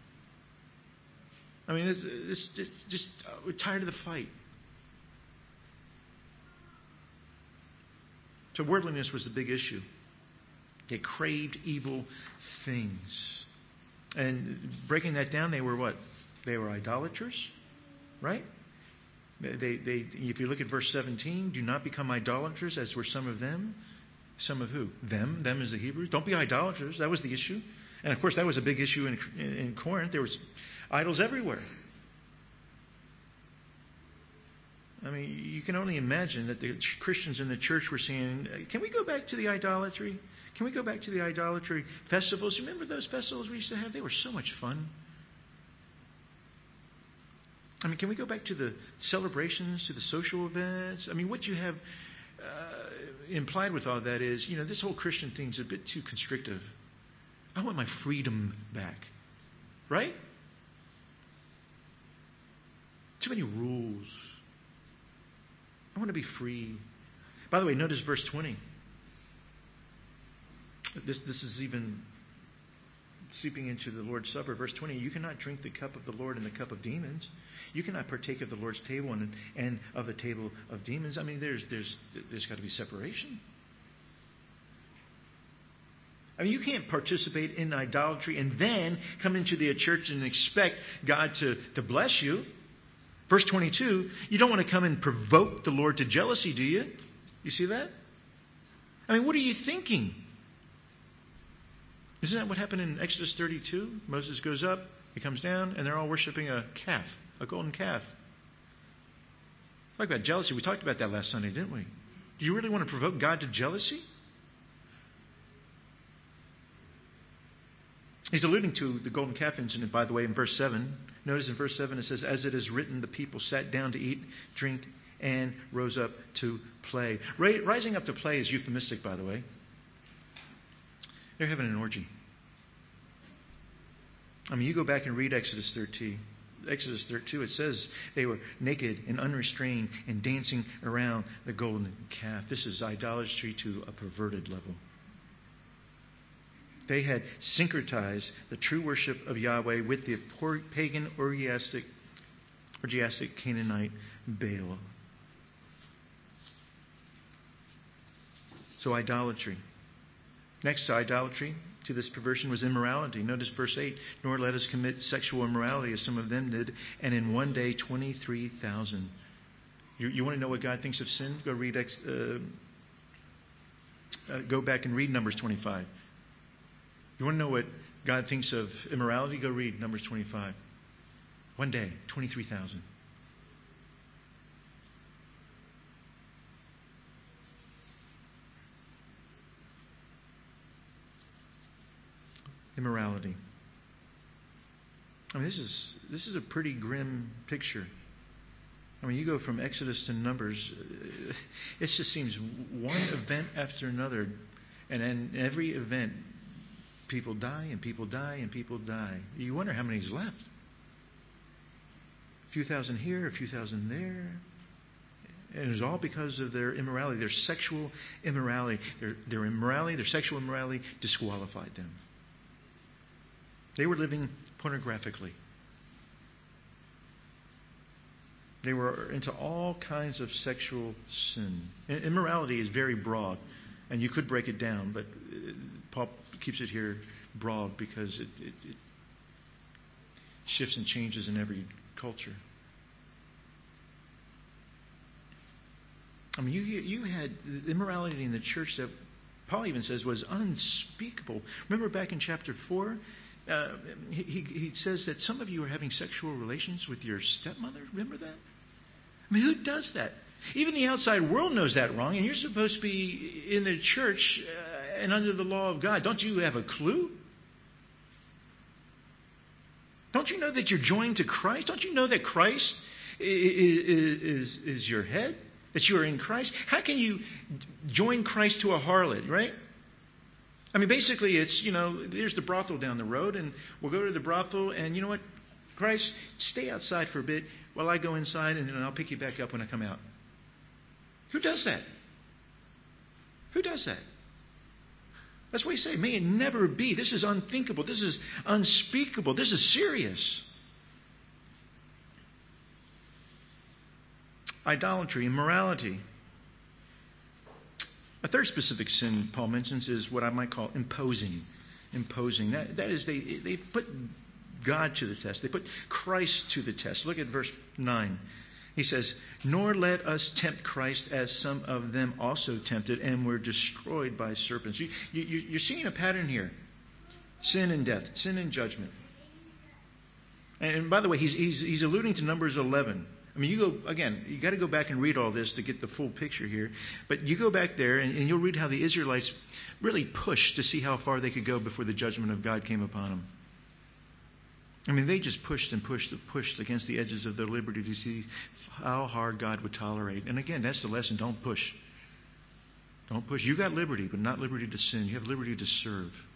I mean, it's, it's, it's just, we're tired of the fight. So worldliness was the big issue. They craved evil things. And breaking that down, they were what? They were idolaters, right? They, they, if you look at verse seventeen, do not become idolaters, as were some of them. Some of who? Them. Them is the Hebrews. Don't be idolaters. That was the issue. And of course, that was a big issue in, in Corinth. There was idols everywhere. I mean, you can only imagine that the Christians in the church were saying, can we go back to the idolatry? Can we go back to the idolatry festivals? Remember those festivals we used to have? They were so much fun. I mean, can we go back to the celebrations, to the social events? I mean, what you have uh, implied with all that is, you know, this whole Christian thing's a bit too constrictive. I want my freedom back. Right? Too many rules. I want to be free. By the way, notice verse twenty. This this is even sleeping into the Lord's Supper. Verse twenty, you cannot drink the cup of the Lord and the cup of demons. You cannot partake of the Lord's table and, and of the table of demons. I mean, there's there's there's got to be separation. I mean, you can't participate in idolatry and then come into the church and expect God to, to bless you. Verse twenty-two, you don't want to come and provoke the Lord to jealousy, do you? You see that? I mean, what are you thinking? Isn't that what happened in Exodus thirty-two? Moses goes up, he comes down, and they're all worshiping a calf, a golden calf. Talk about jealousy. We talked about that last Sunday, didn't we? Do you really want to provoke God to jealousy? He's alluding to the golden calf incident, by the way, in verse seven. Notice in verse seven it says, as it is written, the people sat down to eat, drink, and rose up to play. Rising up to play is euphemistic, by the way. They're having an orgy. I mean, you go back and read Exodus thirteen. Exodus thirty-two, it says they were naked and unrestrained and dancing around the golden calf. This is idolatry to a perverted level. They had syncretized the true worship of Yahweh with the pagan orgiastic, orgiastic Canaanite Baal. So idolatry. Next to idolatry, to this perversion, was immorality. Notice verse eight, nor let us commit sexual immorality as some of them did, and in one day twenty-three thousand. You, you want to know what God thinks of sin? Go read, uh, uh, go back and read Numbers twenty-five. You want to know what God thinks of immorality? Go read Numbers twenty-five. One day, twenty-three thousand. Immorality. I mean, this is this is a pretty grim picture. I mean, you go from Exodus to Numbers, it just seems one event after another, and in every event, people die and people die and people die. You wonder how many's left. A few thousand here, a few thousand there. And it's all because of their immorality, their sexual immorality. Their, their immorality, their sexual immorality disqualified them. They were living pornographically. They were into all kinds of sexual sin. Immorality is very broad, and you could break it down, but Paul keeps it here broad because it, it, it shifts and changes in every culture. I mean, you you had immorality in the church that Paul even says was unspeakable. Remember back in chapter four? Uh, he, he says that some of you are having sexual relations with your stepmother. Remember that? I mean, who does that? Even the outside world knows that wrong, and you're supposed to be in the church uh, and under the law of God. Don't you have a clue? Don't you know that you're joined to Christ? Don't you know that Christ is, is, is your head? That you are in Christ? How can you join Christ to a harlot, right? I mean, basically, it's, you know, there's the brothel down the road, and we'll go to the brothel, and you know what? Christ, stay outside for a bit while I go inside, and then I'll pick you back up when I come out. Who does that? Who does that? That's what you say. May it never be. This is unthinkable. This is unspeakable. This is serious. Idolatry, immorality. A third specific sin Paul mentions is what I might call imposing. Imposing. That, that is, they, they put God to the test. They put Christ to the test. Look at verse nine. He says, nor let us tempt Christ as some of them also tempted and were destroyed by serpents. You, you, you're seeing a pattern here. Sin and death. Sin and judgment. And by the way, he's, he's, he's alluding to Numbers eleven. I mean, you go, again, you got to go back and read all this to get the full picture here. But you go back there and, and you'll read how the Israelites really pushed to see how far they could go before the judgment of God came upon them. I mean, they just pushed and pushed and pushed against the edges of their liberty to see how hard God would tolerate. And again, that's the lesson. Don't push. Don't push. You got liberty, but not liberty to sin. You have liberty to serve.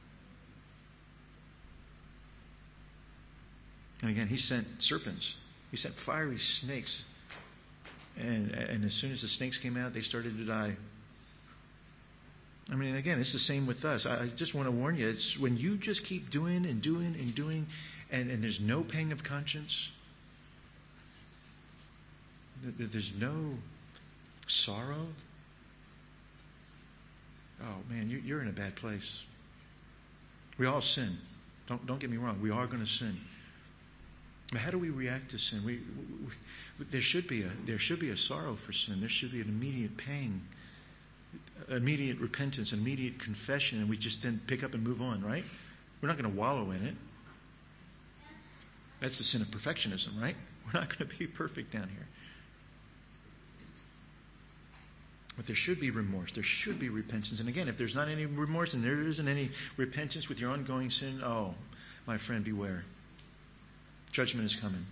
And again, he sent serpents. He sent fiery snakes. And, and as soon as the snakes came out, they started to die. I mean, again, it's the same with us. I just want to warn you, it's when you just keep doing and doing and doing, and, and there's no pang of conscience, there's no sorrow. Oh, man, you're in a bad place. We all sin. Don't, don't get me wrong. We are going to sin. But how do we react to sin? We, we, there should be a there should be a sorrow for sin. There should be an immediate pang, immediate repentance, an immediate confession, and we just then pick up and move on, right? We're not going to wallow in it. That's the sin of perfectionism, right? We're not going to be perfect down here. But there should be remorse. There should be repentance. And again, if there's not any remorse and there isn't any repentance with your ongoing sin, oh, my friend, beware. Judgment is coming.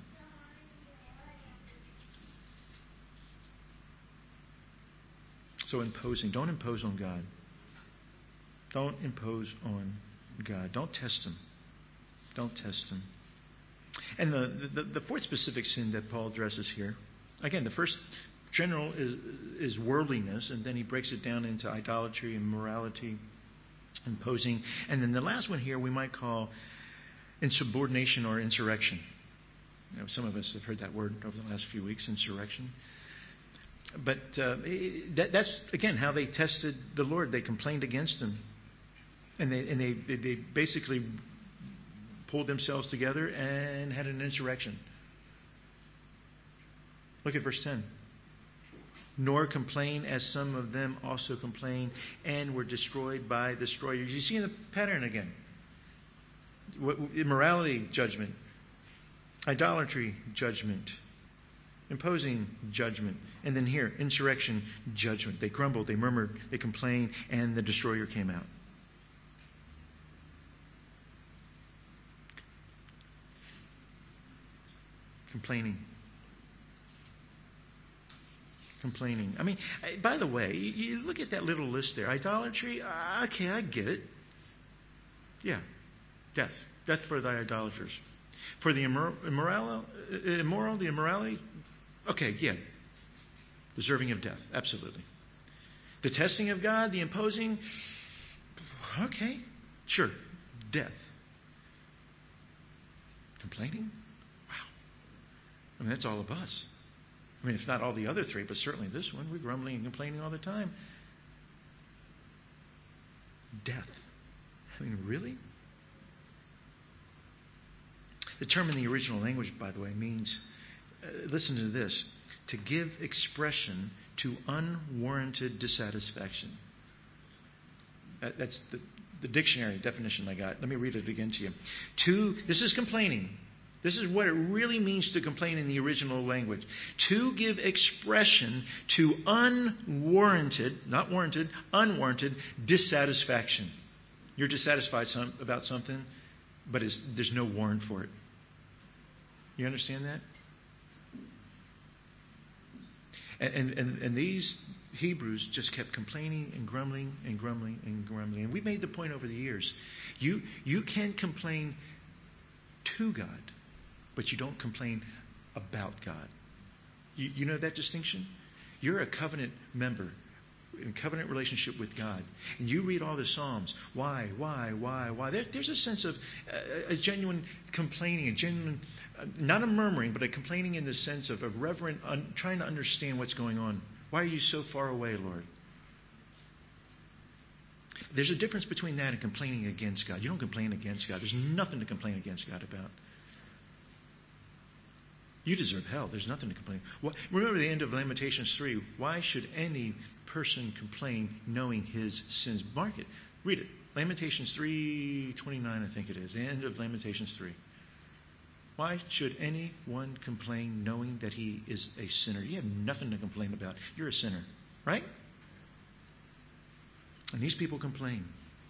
So imposing. Don't impose on God. Don't impose on God. Don't test Him. Don't test Him. And the, the, the fourth specific sin that Paul addresses here, again, the first general is, is worldliness, and then he breaks it down into idolatry, immorality, imposing. And then the last one here we might call insubordination or insurrection. You know, some of us have heard that word over the last few weeks, insurrection. But uh, that, that's, again, how they tested the Lord. They complained against Him. And they, and they, they, they basically pulled themselves together and had an insurrection. Look at verse ten. Nor complain as some of them also complained and were destroyed by destroyers. You see the pattern again. Immorality, judgment. Idolatry, judgment. Imposing, judgment. And then here, insurrection, judgment. They grumbled, they murmured, they complained, and the destroyer came out. Complaining. Complaining. I mean, by the way, you look at that little list there. Idolatry, okay, I get it. Yeah, death. Death for the idolaters. For the immor- immoral, immoral, the immorality, okay, yeah, deserving of death, absolutely. The testing of God, the imposing, okay, sure, death. Complaining? Wow. I mean, that's all of us. I mean, if not all the other three, but certainly this one, we're grumbling and complaining all the time. Death. I mean, really? The term in the original language, by the way, means, uh, listen to this, to give expression to unwarranted dissatisfaction. That, that's the, the dictionary definition I got. Let me read it again to you. To, this is complaining. This is what it really means to complain in the original language. To give expression to unwarranted, not warranted, unwarranted dissatisfaction. You're dissatisfied some, about something, but it's, there's no warrant for it. You understand that? And, and, and these Hebrews just kept complaining and grumbling and grumbling and grumbling. And we made the point over the years. You, you can complain to God, but you don't complain about God. You, you know that distinction? You're a covenant member in covenant relationship with God. And you read all the Psalms. Why, why, why, why? There, there's a sense of uh, a genuine complaining, a genuine, uh, not a murmuring, but a complaining in the sense of a reverent, un, trying to understand what's going on. Why are you so far away, Lord? There's a difference between that and complaining against God. You don't complain against God. There's nothing to complain against God about. You deserve hell. There's nothing to complain. Well, remember the end of Lamentations three. Why should any person complain knowing his sins? Mark it. Read it. Lamentations three twenty-nine, I think it is. The end of Lamentations three. Why should anyone complain knowing that he is a sinner? You have nothing to complain about. You're a sinner. Right? And these people complain.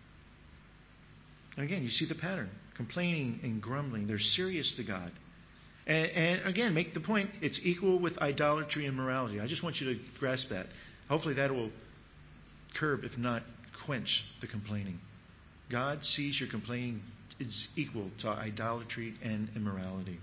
And again, you see the pattern. Complaining and grumbling. They're serious to God. And, and again, make the point, it's equal with idolatry and morality. I just want you to grasp that. Hopefully that will curb, if not quench, the complaining. God sees your complaining is equal to idolatry and immorality.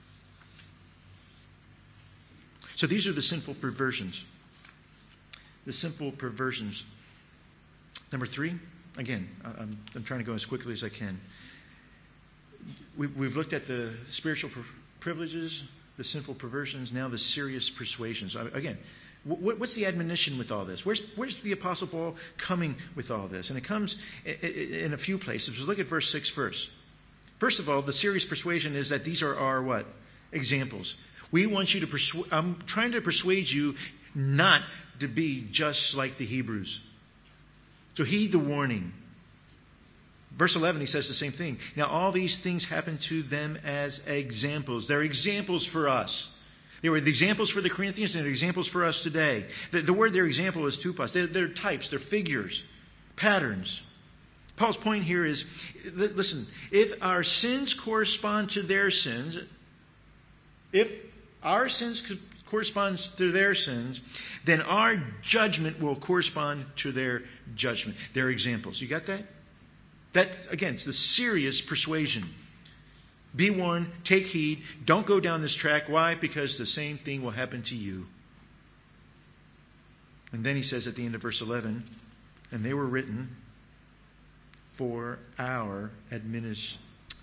So these are the sinful perversions. The simple perversions. Number three, again, I'm, I'm trying to go as quickly as I can. We, we've looked at the spiritual privileges, the sinful perversions, now the serious persuasions. Again, what, what's the admonition with all this? Where's, where's the Apostle Paul coming with all this? And it comes in a few places. So look at verse six first. First of all, the serious persuasion is that these are our what? Examples. We want you to persuade, I'm trying to persuade you not to be just like the Hebrews. So heed the warning. Verse eleven, he says the same thing. Now all these things happen to them as examples. They're examples for us. They were the examples for the Corinthians and they're examples for us today. The, the word their example is tupos. They're, they're types, they're figures, patterns. Paul's point here is, listen, if our sins correspond to their sins, if our sins correspond to their sins, then our judgment will correspond to their judgment. Their examples. You got that? That, again, it's the serious persuasion. Be warned, take heed, don't go down this track. Why? Because the same thing will happen to you. And then he says at the end of verse eleven, and they were written for our admonition.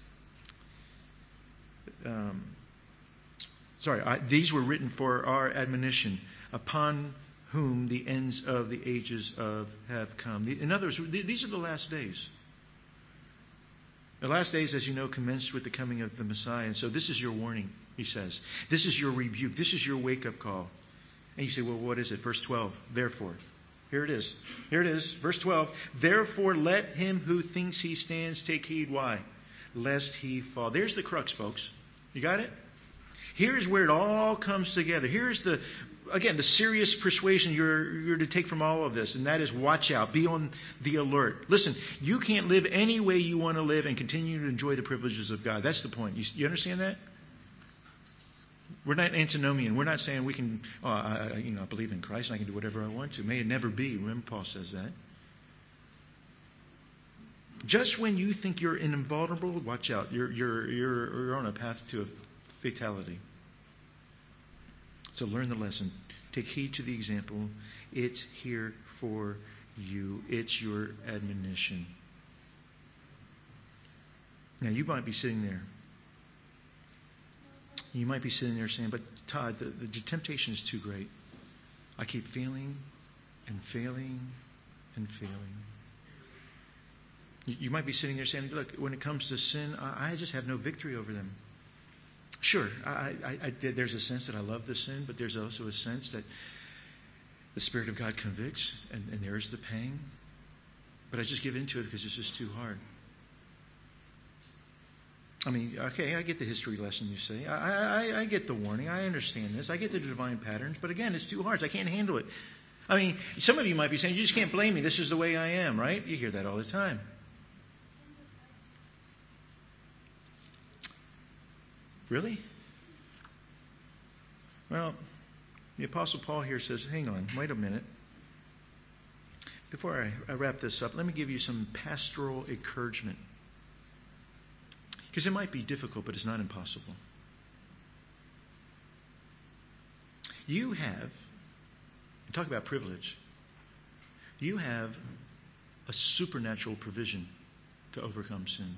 Um, sorry, I, these were written for our admonition, upon whom the ends of the ages of have come. In other words, these are the last days. The last days, as you know, commenced with the coming of the Messiah. And so this is your warning, he says. This is your rebuke. This is your wake-up call. And you say, well, what is it? Verse twelve, therefore. Here it is. Here it is. Verse twelve. Therefore let him who thinks he stands take heed. Why? Lest he fall. There's the crux, folks. You got it? Here's where it all comes together. Here's the, again, the serious persuasion you're, you're to take from all of this, and that is watch out. Be on the alert. Listen, you can't live any way you want to live and continue to enjoy the privileges of God. That's the point. You, you understand that? We're not antinomian. We're not saying we can, oh, I, you know, I believe in Christ and I can do whatever I want to. May it never be. Remember, Paul says that. Just when you think you're invulnerable, watch out. You're, you're, you're, you're on a path to a fatality. So learn the lesson. Take heed to the example. It's here for you. It's your admonition. Now you might be sitting there. You might be sitting there saying, but Todd, the, the temptation is too great. I keep failing and failing and failing. You, you might be sitting there saying, look, when it comes to sin, I, I just have no victory over them. Sure, I, I, I, there's a sense that I love the sin, but there's also a sense that the Spirit of God convicts, and, and there's the pain. But I just give into it because it's just too hard. I mean, okay, I get the history lesson, you say. I, I, I get the warning. I understand this. I get the divine patterns. But again, it's too hard. I can't handle it. I mean, some of you might be saying, you just can't blame me. This is the way I am, right? You hear that all the time. Really? Well, the Apostle Paul here says, hang on, wait a minute. Before I, I wrap this up, let me give you some pastoral encouragement. Because it might be difficult, but it's not impossible. You have, talk about privilege, you have a supernatural provision to overcome sin.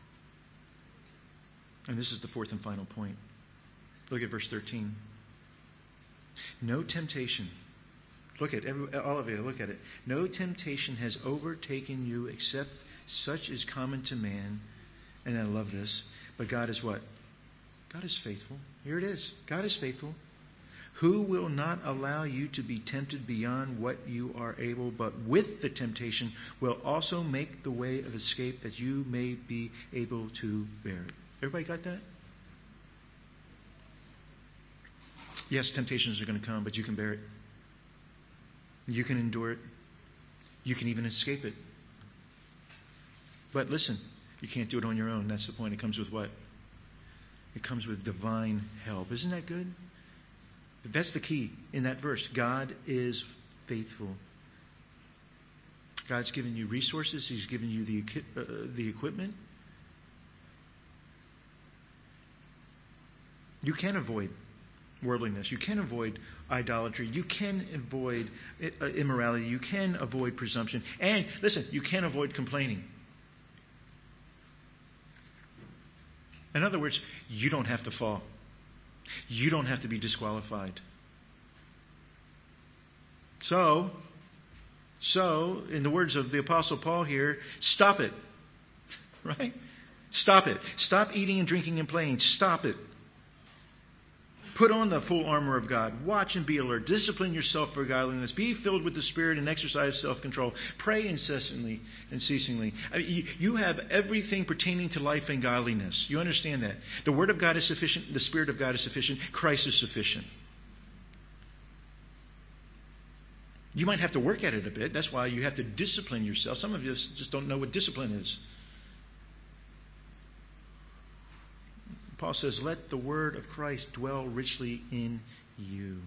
And this is the fourth and final point. Look at verse thirteen. No temptation. Look at every, all of you, look at it. No temptation has overtaken you except such is common to man. And I love this. But God is what? God is faithful. Here it is. God is faithful. Who will not allow you to be tempted beyond what you are able, but with the temptation will also make the way of escape that you may be able to bear it. Everybody got that? Yes, temptations are going to come, but you can bear it. You can endure it. You can even escape it. But listen, you can't do it on your own. That's the point. It comes with what? It comes with divine help. Isn't that good? That's the key in that verse. God is faithful. God's given you resources. He's given you the, uh, the equipment. You can avoid worldliness. You can avoid idolatry. You can avoid immorality. You can avoid presumption. And listen, you can avoid complaining. In other words, you don't have to fall. You don't have to be disqualified. So, so, in the words of the Apostle Paul here, stop it. Right? Stop it. Stop eating and drinking and playing. Stop it. Put on the full armor of God. Watch and be alert. Discipline yourself for godliness. Be filled with the Spirit and exercise self-control. Pray incessantly and ceasingly. I mean, you, you have everything pertaining to life and godliness. You understand that. The Word of God is sufficient. The Spirit of God is sufficient. Christ is sufficient. You might have to work at it a bit. That's why you have to discipline yourself. Some of you just don't know what discipline is. Paul says, let the word of Christ dwell richly in you.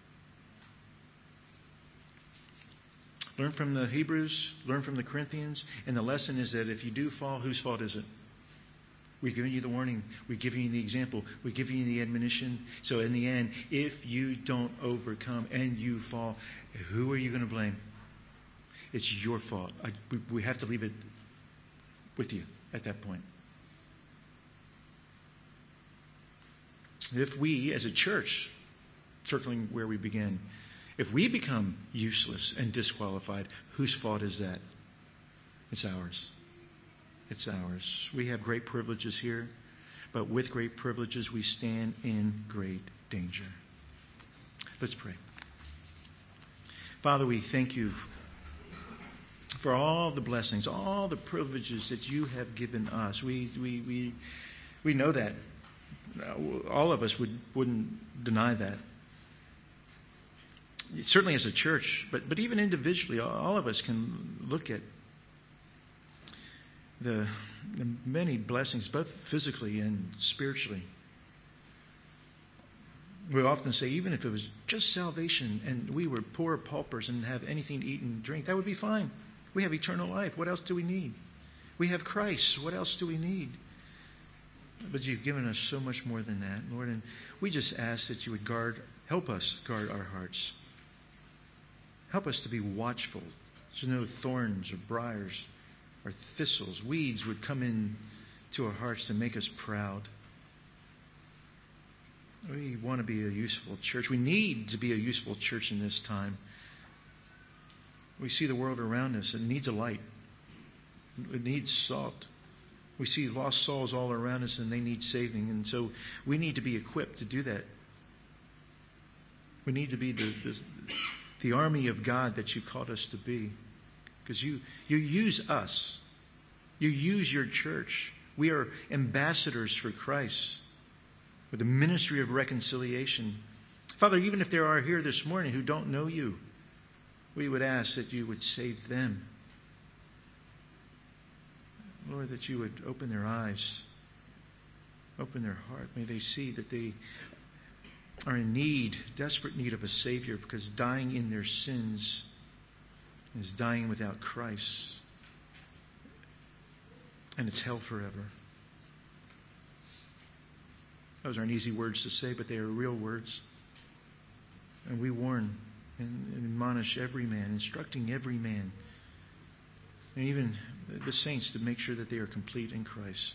Learn from the Hebrews, learn from the Corinthians, and the lesson is that if you do fall, whose fault is it? We've given you the warning. We've given you the example. We've given you the admonition. So in the end, if you don't overcome and you fall, who are you going to blame? It's your fault. I, we, we have to leave it with you at that point. If we, as a church, circling where we began, if we become useless and disqualified, whose fault is that? It's ours. It's ours. We have great privileges here, but with great privileges we stand in great danger. Let's pray. Father, we thank you for all the blessings, all the privileges that you have given us. We we we we know that. All of us would, wouldn't deny that. Certainly as a church, but, but even individually, all of us can look at the, the many blessings, both physically and spiritually. We often say, even if it was just salvation and we were poor paupers and have anything to eat and drink, that would be fine. We have eternal life. What else do we need? We have Christ. What else do we need? But you've given us so much more than that, Lord. And we just ask that you would guard, help us guard our hearts. Help us to be watchful. So no thorns or briars or thistles, weeds would come in to our hearts to make us proud. We want to be a useful church. We need to be a useful church in this time. We see the world around us. It needs a light. It needs salt. We see lost souls all around us and they need saving. And so we need to be equipped to do that. We need to be the, the, the army of God that you've called us to be. Because you, you use us. You use your church. We are ambassadors for Christ with the ministry of reconciliation. Father, even if there are here this morning who don't know you, we would ask that you would save them. Lord, that you would open their eyes, open their heart. May they see that they are in need, desperate need of a Savior, because dying in their sins is dying without Christ. And it's hell forever. Those aren't easy words to say, but they are real words. And we warn and admonish every man, instructing every man, and even the saints, to make sure that they are complete in Christ.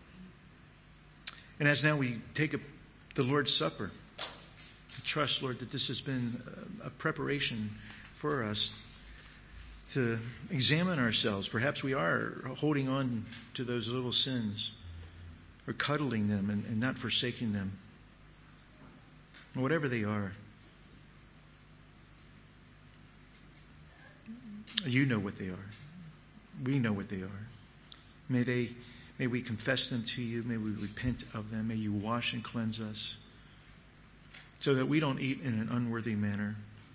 And as now we take up the Lord's Supper, I trust, Lord, that this has been a preparation for us to examine ourselves. Perhaps we are holding on to those little sins, or cuddling them and, and not forsaking them. Whatever they are, you know what they are. We know what they are. May they, may we confess them to you. May we repent of them. May you wash and cleanse us so that we don't eat in an unworthy manner.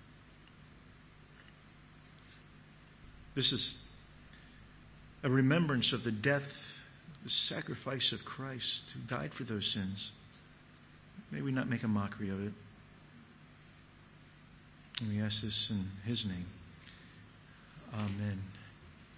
This is a remembrance of the death, the sacrifice of Christ who died for those sins. May we not make a mockery of it. And we ask this in his name. Amen.